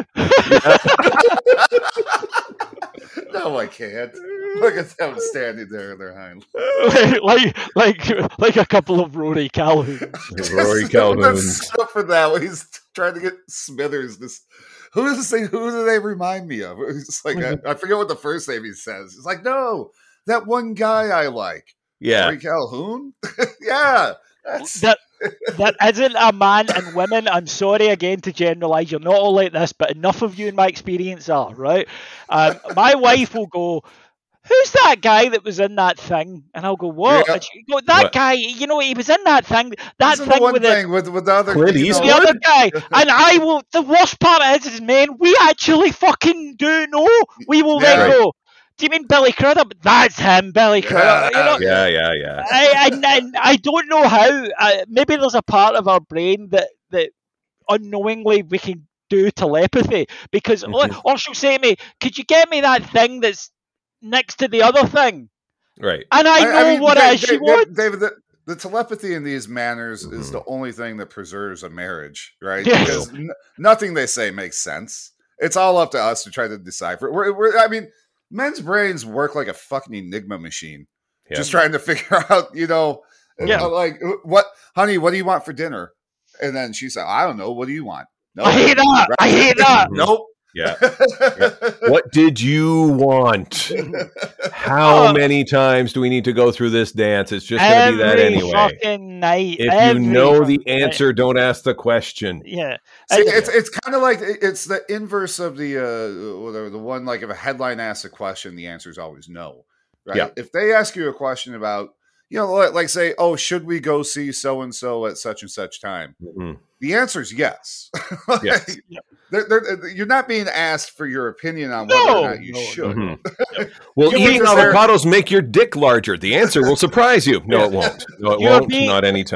No, I can't. Look at them standing there in their hind legs. like a couple of Rory Calhouns. Rory Calhouns. For that when he's trying to get Smithers. Who do they remind me of? It's like I forget what the first name he says. It's like, no, that one guy I like. Yeah, Rory Calhoun. Yeah, that isn't a man and women. I'm sorry again to generalise. You're not all like this, but enough of you in my experience are, right? My wife will go, "Who's that guy that was in that thing?" And I'll go, "What?" And she go, "That guy, he was in that thing. That thing with the other Clint Eastwood? The other guy." And I will. The worst part is, man, we actually fucking do know. We will then go, "Do you mean Billy Crudup?" That's him, Billy Crudup. Yeah. I don't know how. Maybe there's a part of our brain that unknowingly we can do telepathy because, or she'll say to me, "Could you get me that thing that's next to the other thing?" Right. And I know what it is she wants. David, the telepathy in these manners is the only thing that preserves a marriage, right? Yes. Because nothing they say makes sense. It's all up to us to try to decipher. I mean, men's brains work like a fucking Enigma machine, just trying to figure out, like, honey, what do you want for dinner? And then she said, "I don't know. What do you want?" No, I hate that. Right? I hate that. Nope. Yeah. What did you want? How many times do we need to go through this dance? It's just going to be that anyway. Fucking night. If you know the answer, don't ask the question. Yeah. See, it's kind of like it's the inverse of the one, like if a headline asks a question, the answer is always no. Right? Yeah. If they ask you a question about, like say, "Oh, should we go see so and so at such and such time?" Mm-hmm. The answer is yes. Yes. You're not being asked for your opinion on whether or not you should. Mm-hmm. Will eating avocados make your dick larger? The answer will surprise you. No, it won't. No, it won't. Not anytime.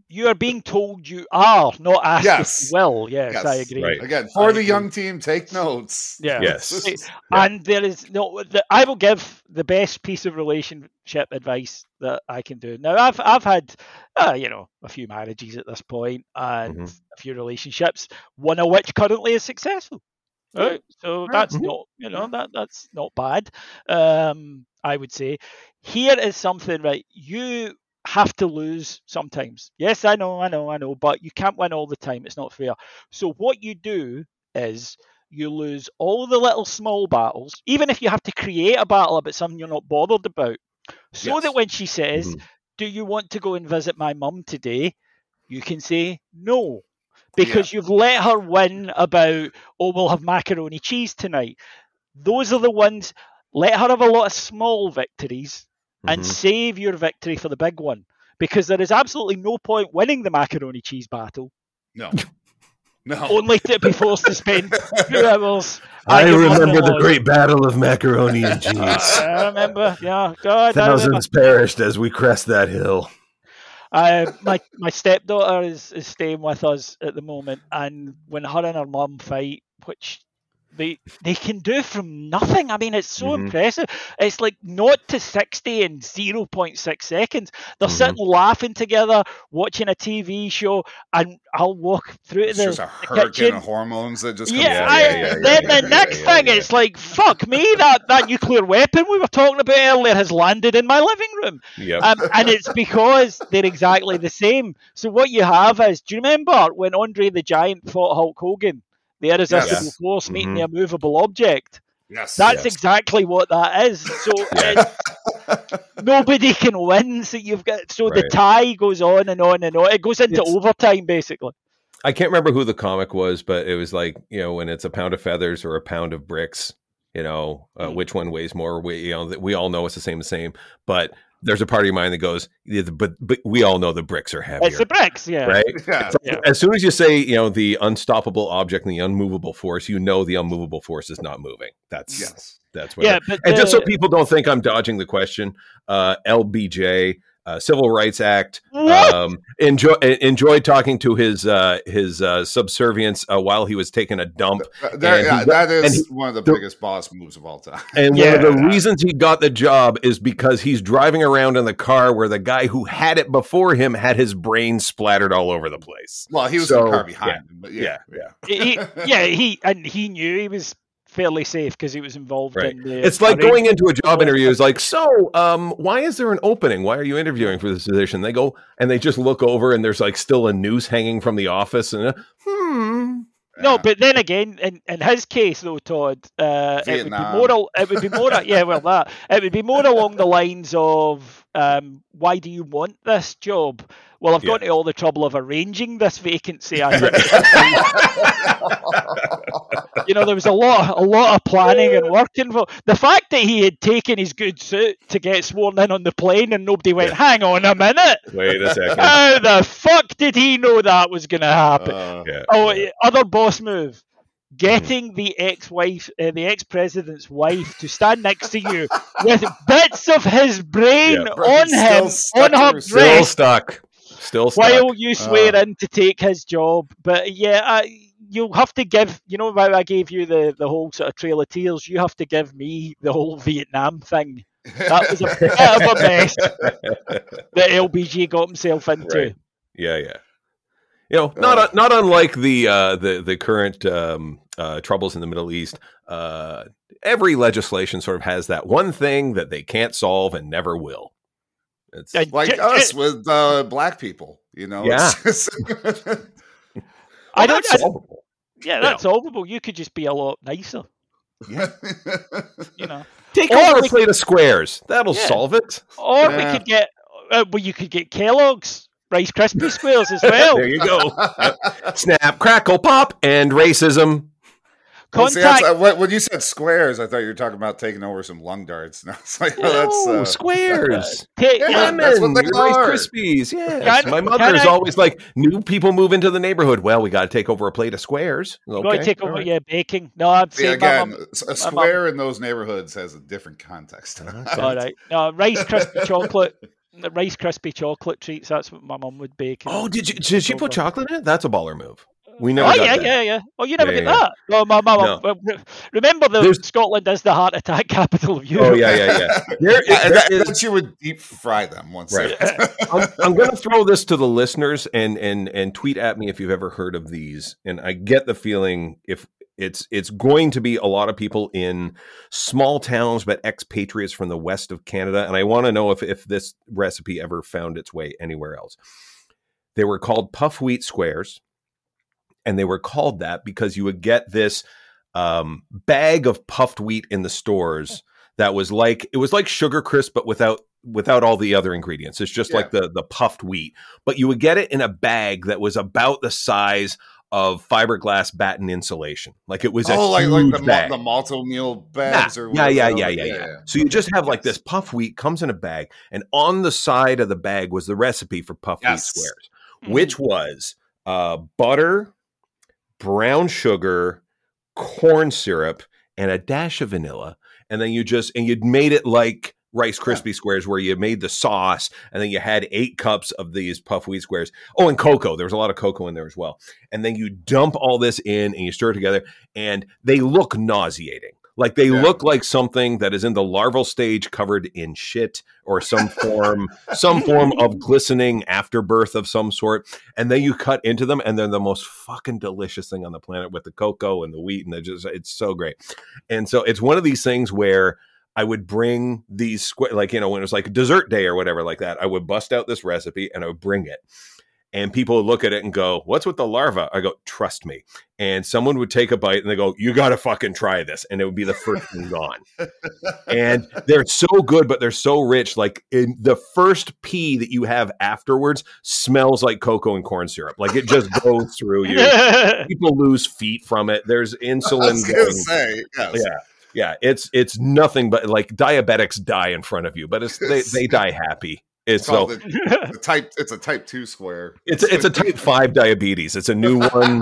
You are being told you are, not asked Yes. if you will. Yes, Yes. I agree. Right. Again, for I the agree. young team, take notes. Yeah. Yes. And there is no. I will give the best piece of relationship advice that I can do. Now, I've had, a few marriages at this point and Mhm. a few relationships, one of which currently is successful. Right, so that's that's not bad. I would say here is something, right? You have to lose sometimes. Yes, I know, but you can't win all the time. It's not fair. So what you do is you lose all the little small battles, even if you have to create a battle about something you're not bothered about, so Yes. that when she says, Mhm. "Do you want to go and visit my mum today?" you can say no. Because you've let her win about, we'll have macaroni cheese tonight. Those are the ones, let her have a lot of small victories and Mhm. save your victory for the big one. Because there is absolutely no point winning the macaroni cheese battle, No. No. only to be forced to spend 2 hours. I at your remember the mother-in-law's. great battle of macaroni and cheese. I remember, yeah, God, I remember. Thousands perished as we crest that hill. My stepdaughter is staying with us at the moment, and when her and her mum fight, which they can do from nothing. I mean, it's so Mhm. impressive. It's like 0 to 60 in 0.6 seconds. They're Mhm. sitting laughing together, watching a TV show, and I'll walk through It's the, just a the hurricane kitchen. of hormones that just come Yeah, out. then the next thing, yeah. it's like, fuck me, that nuclear weapon we were talking about earlier has landed in my living room. Yep. And it's because they're exactly the same. So what you have is, do you remember when Andre the Giant fought Hulk Hogan? The irresistible Yes. force meeting Mhm. the immovable object. Yes. That's Yes. exactly what that is. So nobody can win. So you've got the Right. tie goes on and on and on. It goes into It's- overtime basically. I can't remember who the comic was, but it was like, when it's a pound of feathers or a pound of bricks, which one weighs more? We all know it's the same. But there's a part of your mind that goes, but we all know the bricks are heavier. It's the bricks, yeah. Right? Yeah. Yeah. As soon as you say, the unstoppable object and the unmovable force, the unmovable force is not moving. That's Yes. that's what. Yeah, but and just so people don't think I'm dodging the question, LBJ, Civil Rights Act, What? enjoyed talking to his subservients while he was taking a dump. That is one of the biggest boss moves of all time. And one of the reasons he got the job is because he's driving around in the car where the guy who had it before him had his brain splattered all over the place. Well, he was in the car behind him, but yeah. He knew he was fairly safe because he was involved Right. in the. It's like going into a job interview. It's like, so, why is there an opening? Why are you interviewing for this position? They go and they just look over and there's like still a noose hanging from the office and No, but then again, in his case though, Todd, it would be Vietnam. more. It would be more. It would be more along the lines of, why do you want this job? Well, I've gone to all the trouble of arranging this vacancy. I think. There was a lot of planning and work involved. The fact that he had taken his good suit to get sworn in on the plane and nobody went, hang on a minute. wait a second. How the fuck did he know that was going to happen? Other boss move. Getting the ex-wife, the ex-president's wife, to stand next to you with bits of his brain on him, on her Still breast, stuck. while you swear in to take his job. But you'll have to give, how I gave you the whole sort of Trail of Tears, you have to give me the whole Vietnam thing. That was a bit of a mess that LBJ got himself into. Right. Yeah. Not unlike the current troubles in the Middle East. Every legislation sort of has that one thing that they can't solve and never will. It's Like us with black people, Yeah. That's solvable. that's solvable. You could just be a lot nicer. Take Or over a we plate of squares. That'll solve it. Or we could get, you could get Kellogg's Rice Krispie squares as well. There you go. Snap, crackle, pop, and racism. Well, see, Contact. when you said squares, I thought you were talking about taking over some lung darts. And I was like, that's squares. that's what they Rice are. Krispies. Yes. Can- My can mother's I- always like, new people move into the neighborhood. Well, we got to take over a plate of squares. Got Okay. to take over, all right. baking. No, I'm See, saying my again, mum. a square in those neighborhoods has a different context. All right. No, Rice Krispie chocolate. The Rice Krispie chocolate treats. That's what my mum would bake. Oh, did she put chocolate in it? That's a baller move. We never Oh got that. yeah. Oh, you never Yeah, get yeah. that. Oh, my mum. No. Remember, Scotland is the heart attack capital of Europe. Oh yeah. That you would deep fry them once. Right. I'm going to throw this to the listeners and tweet at me if you've ever heard of these. And I get the feeling if it's going to be a lot of people in small towns, but expatriates from the west of Canada. And I want to know if this recipe ever found its way anywhere else. They were called puff wheat squares. And they were called that because you would get this bag of puffed wheat in the stores that was like Sugar Crisp, but without all the other ingredients. It's just like the puffed wheat, but you would get it in a bag that was about the size of fiberglass batten insulation. Like it was like the bag. the malto meal bags or Yeah. So you just have like this puff wheat comes in a bag, and on the side of the bag was the recipe for puff wheat squares, which was butter, brown sugar, corn syrup, and a dash of vanilla. And then you'd made it like Rice Krispie squares where you made the sauce and then you had 8 cups of these puff wheat squares. Oh, and cocoa. There was a lot of cocoa in there as well. And then you dump all this in and you stir it together and they look nauseating. Like they look like something that is in the larval stage covered in shit or some form of glistening afterbirth of some sort. And then you cut into them and they're the most fucking delicious thing on the planet with the cocoa and the wheat. And it's so great. And so it's one of these things where I would bring these, like, when it was like dessert day or whatever like that, I would bust out this recipe and I would bring it. And people would look at it and go, what's with the larva? I go, trust me. And someone would take a bite and they go, you got to fucking try this. And it would be the first thing gone. And they're so good, but they're so rich. Like the first pee that you have afterwards smells like cocoa and corn syrup. Like it just goes through you. People lose feet from it. There's insulin going. Yeah. It's nothing but like diabetics die in front of you, but they die happy. It's a type 2 square. It's a type 5 diabetes. It's a new one.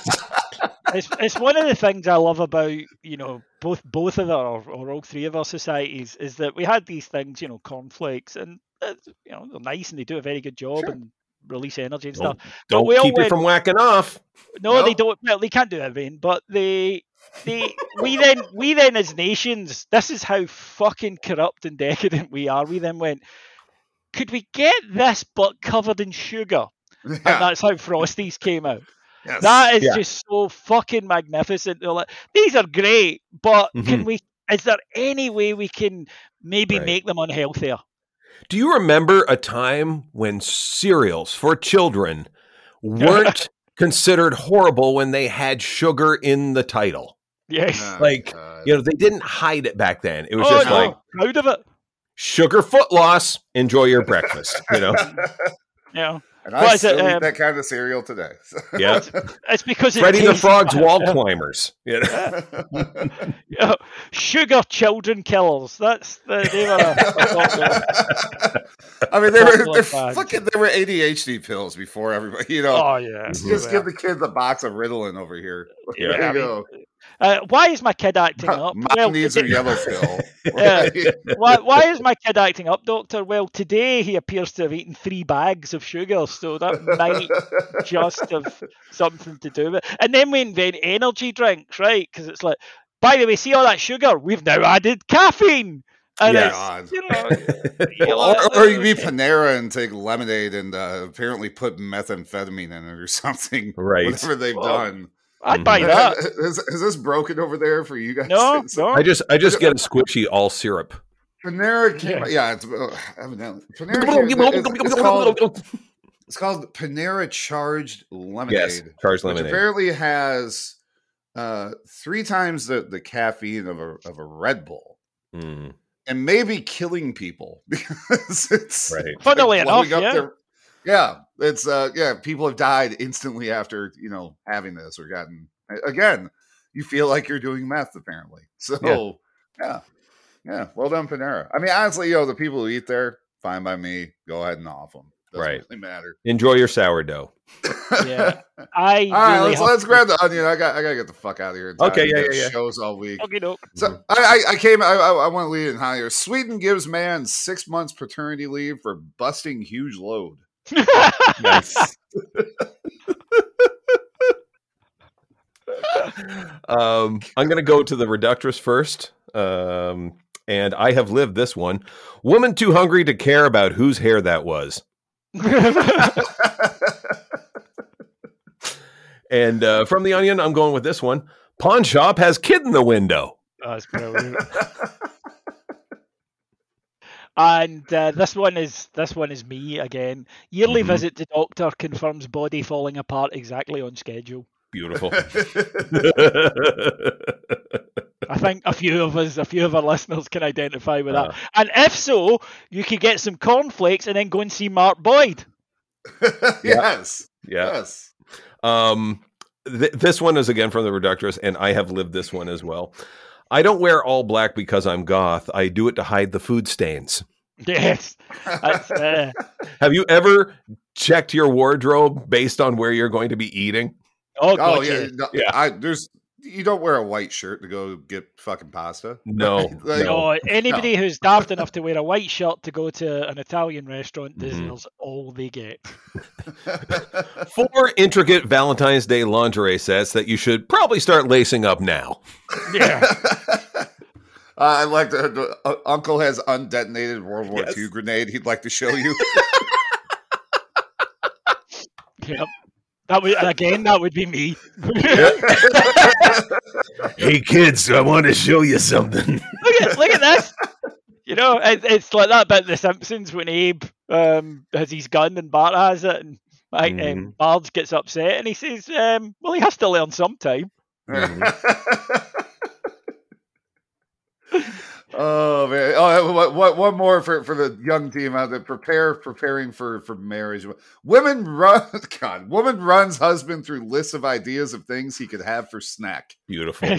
It's one of the things I love about both of our or all three of our societies is that we had these things, cornflakes, and they're nice and they do a very good job and release energy and stuff. Don't keep you from whacking off. No, they don't. Well, they can't do everything, but we then as nations, this is how fucking corrupt and decadent we are. We then went, could we get this but covered in sugar? And that's how Frosties came out. Yes. That is just so fucking magnificent. They're like, these are great, but is there any way we can maybe make them unhealthier? Do you remember a time when cereals for children weren't considered horrible when they had sugar in the title? Yes. They didn't hide it back then. It was just like, proud of it. Sugar foot loss. Enjoy your breakfast. Yeah. And I still eat that kind of cereal today. So. Yeah. It's because Freddy the Frog's wall climbers. Sugar children killers. That's they were. I mean, they were ADHD pills before everybody. Oh yeah. Just give the kids a box of Ritalin over here. Yeah. There you go. Why is my kid acting up? Mom needs a yellow pill. Why is my kid acting up, Doctor? Well, today he appears to have eaten 3 bags of sugar, so that might just have something to do with it. And then we invent energy drinks, right? Because it's like, by the way, see all that sugar? We've now added caffeine. And or you be Panera and take lemonade and apparently put methamphetamine in it or something. Right. Whatever they've done. I'd buy that. Is this broken over there for you guys? No. I just get a squishy all syrup. Panera came it's evidently it's called Panera Charged Lemonade. Yes, Charged Lemonade. Which apparently has 3 times the caffeine of a Red Bull. Mm. And maybe killing people because it's funnily enough, it's people have died instantly after having this or gotten again. You feel like you're doing meth apparently. So yeah, well done, Panera. I mean, honestly, the people who eat there, fine by me. Go ahead and off them. Doesn't Right. really matter. Enjoy your sourdough. Yeah, I All right, really let's grab the onion. I gotta get the fuck out of here. Okay, We got yeah. Shows all week. Okay, no. So I want to lead in higher. Sweden gives man 6 months paternity leave for busting huge load. Nice. I'm going to go to the reductress first. And I have lived this one. Woman too hungry to care about whose hair that was. And from the Onion, I'm going with this one. Pawn shop has kid in the window. That's brilliant. And this one is me again. Yearly visit to doctor confirms body falling apart exactly on schedule. Beautiful. I think a few of our listeners can identify with that. And if so, you could get some cornflakes and then go and see Mark Boyd. Yes. Yeah. Yes. This one is again from the Reductress, and I have lived this one as well. I don't wear all black because I'm goth. I do it to hide the food stains. Yes. That's, Have you ever checked your wardrobe based on where you're going to be eating? oh, God, Oh yeah. No, Yeah. You don't wear a white shirt to go get fucking pasta. No. Like, no. No, anybody who's daft enough to wear a white shirt to go to an Italian restaurant deserves all they get. 4 intricate Valentine's Day lingerie sets that you should probably start lacing up now. Yeah. I like the uncle has undetonated World War II grenade. He'd like to show you. Yep. That would be me. Hey kids, I want to show you something. Look at this. You know, it's like that bit in The Simpsons when Abe has his gun and Bart has it, and Bart gets upset and he says, "Well, he has to learn sometime." Oh man! Oh, one more for the young team out there. Preparing for marriage. Woman runs husband through lists of ideas of things he could have for snack. Beautiful.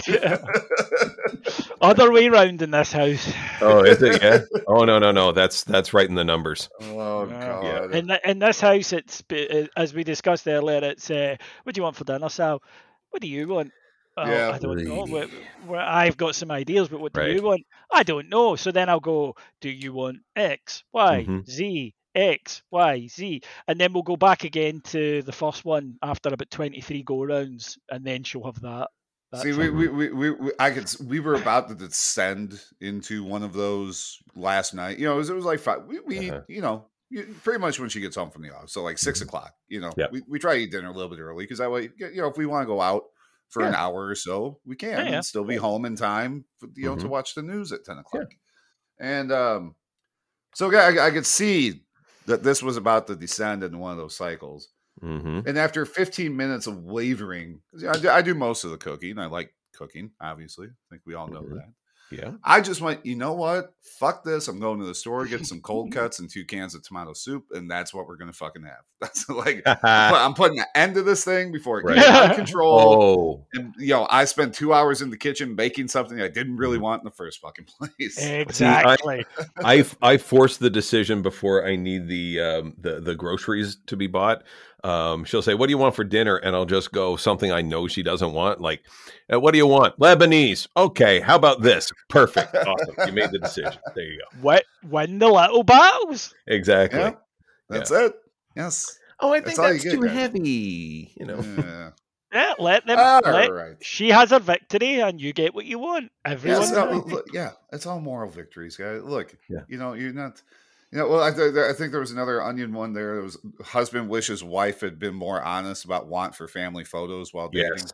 Other way round in this house. Oh, is it? Yeah. Oh no. That's right in the numbers. Oh god! In this house, it's as we discussed earlier. It's what do you want for dinner, Sal? What do you want? Yeah. I don't know. I've got some ideas, but what do you want? I don't know. So then I'll go, do you want X, Y, Z, X, Y, Z? And then we'll go back again to the first one after about 23 go-rounds, and then she'll have that. See, we were about to descend into one of those last night. You know, it was like 5. We you know, pretty much when she gets home from the office, so like 6 o'clock. You know, we try to eat dinner a little bit early because that way, you know, if we want to go out for an hour or so, we can and still be home in time, for, you know, to watch the news at 10 o'clock. And so I could see that this was about to descend into one of those cycles. And after 15 minutes of wavering, I do most of the cooking. I like cooking, obviously. I think we all know that. Yeah. I just went, you know what? Fuck this. I'm going to the store, getting some cold cuts and 2 cans of tomato soup, and that's what we're going to fucking have. That's like, I'm putting an end to this thing before it gets out of control. And, you know, I spent 2 hours in the kitchen making something I didn't really want in the first fucking place. Exactly. See, I force the decision before I need the groceries to be bought. She'll say, "What do you want for dinner?" And I'll just go something I know she doesn't want. Like, "What do you want?" "Lebanese." "Okay, how about this?" "Perfect." "Awesome. You made the decision." There you go. Win the little battles. Exactly. Yeah, that's it. Yes. Oh, I think that's too guys. heavy. You know. Yeah, let them. Right. She has her victory, and you get what you want. Everyone. It's all moral victories, guys. Look, you know, you're not. You know, well, I think there was another Onion one there. It was husband wishes wife had been more honest about want for family photos while dating.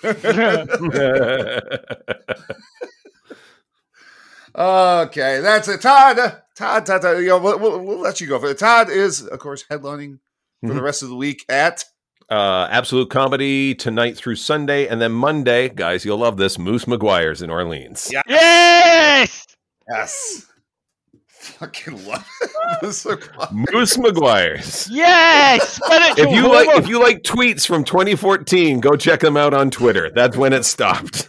Okay, that's it. Todd, you know, we'll let you go for it. Todd is, of course, headlining for the rest of the week at Absolute Comedy tonight through Sunday, and then Monday, guys, you'll love this, Moose McGuire's in Orleans. Yes. Fucking love it. Moose McGuire's. Yes. If you like tweets from 2014, go check them out on Twitter. That's when it stopped.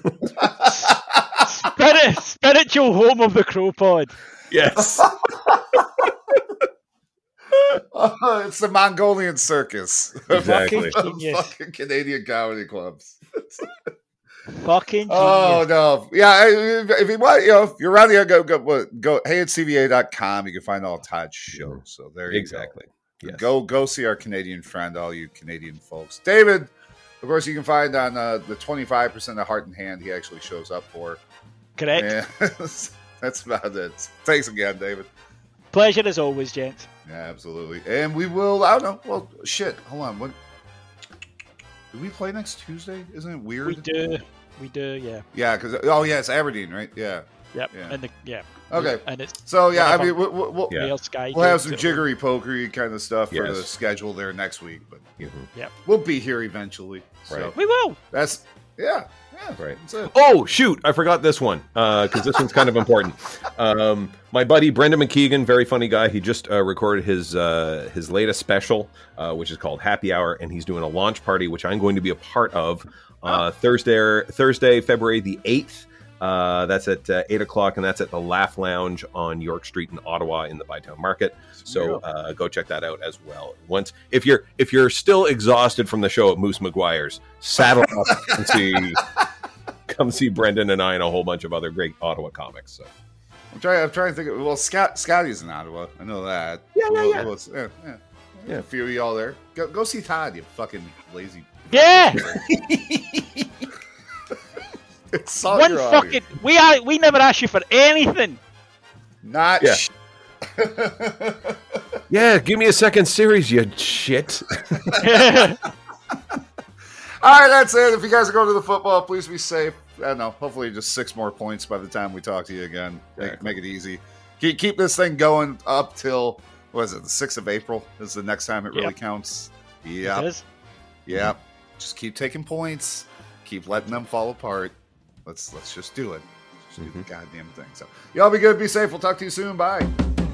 Spiritual home of the Crow Pod. Yes. It's the Mongolian circus. Exactly. Fucking genius. Fucking Canadian comedy clubs. Fucking genius. Oh no! Yeah, if you want, if you're around here, go heyatcva.com. You can find all Todd's shows. So there you Exactly. go. Yes. Go see our Canadian friend, all you Canadian folks. David, of course, you can find on the 25% of Heart and Hand. He actually shows up for. Correct. Yeah, that's about it. Thanks again, David. Pleasure as always, gents. Yeah, absolutely. And we will. I don't know. Well, shit. Hold on. What? Do we play next Tuesday? Isn't it weird? We do. Yeah. Yeah, because it's Aberdeen, right? Yeah. Yep. Yeah. And Okay. And it's So yeah, I whenever- mean, we'll Yeah. Real Sky we'll have games some that- jiggery pokery kind of stuff for Yes. the schedule there next week, but Mhm. we'll be here eventually. So Right. We will. that's yeah. Right. That's it. Oh shoot! I forgot this one because this one's kind of important. My buddy Brendan McKeegan, very funny guy. He just recorded his latest special, which is called Happy Hour, and he's doing a launch party, which I'm going to be a part of Thursday, February the 8th. That's at 8 o'clock, and that's at the Laugh Lounge on York Street in Ottawa in the Bytown Market. So go check that out as well. If you're still exhausted from the show at Moose McGuire's, saddle up and come see Brendan and I and a whole bunch of other great Ottawa comics. So I'm trying to think. Well, Scotty's in Ottawa. I know that. Yeah. A few of y'all there. Go see Todd. You fucking lazy. Yeah. Saw One your fucking. audience. We never asked you for anything. Not. Yeah. yeah, give me a second series, you shit. All right, that's it. If you guys are going to the football, please be safe. I don't know. Hopefully, just 6 more points by the time we talk to you again. Make it easy. Keep this thing going up till what is it? The 6th of April is the next time it really counts. Yeah, It is. yeah. Just keep taking points. Keep letting them fall apart. Let's just do it. Just do the goddamn thing. So y'all be good. Be safe. We'll talk to you soon. Bye.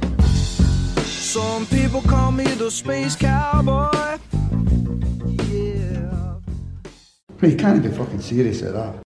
Some people call me the space cowboy. Yeah. You can't be fucking serious at that.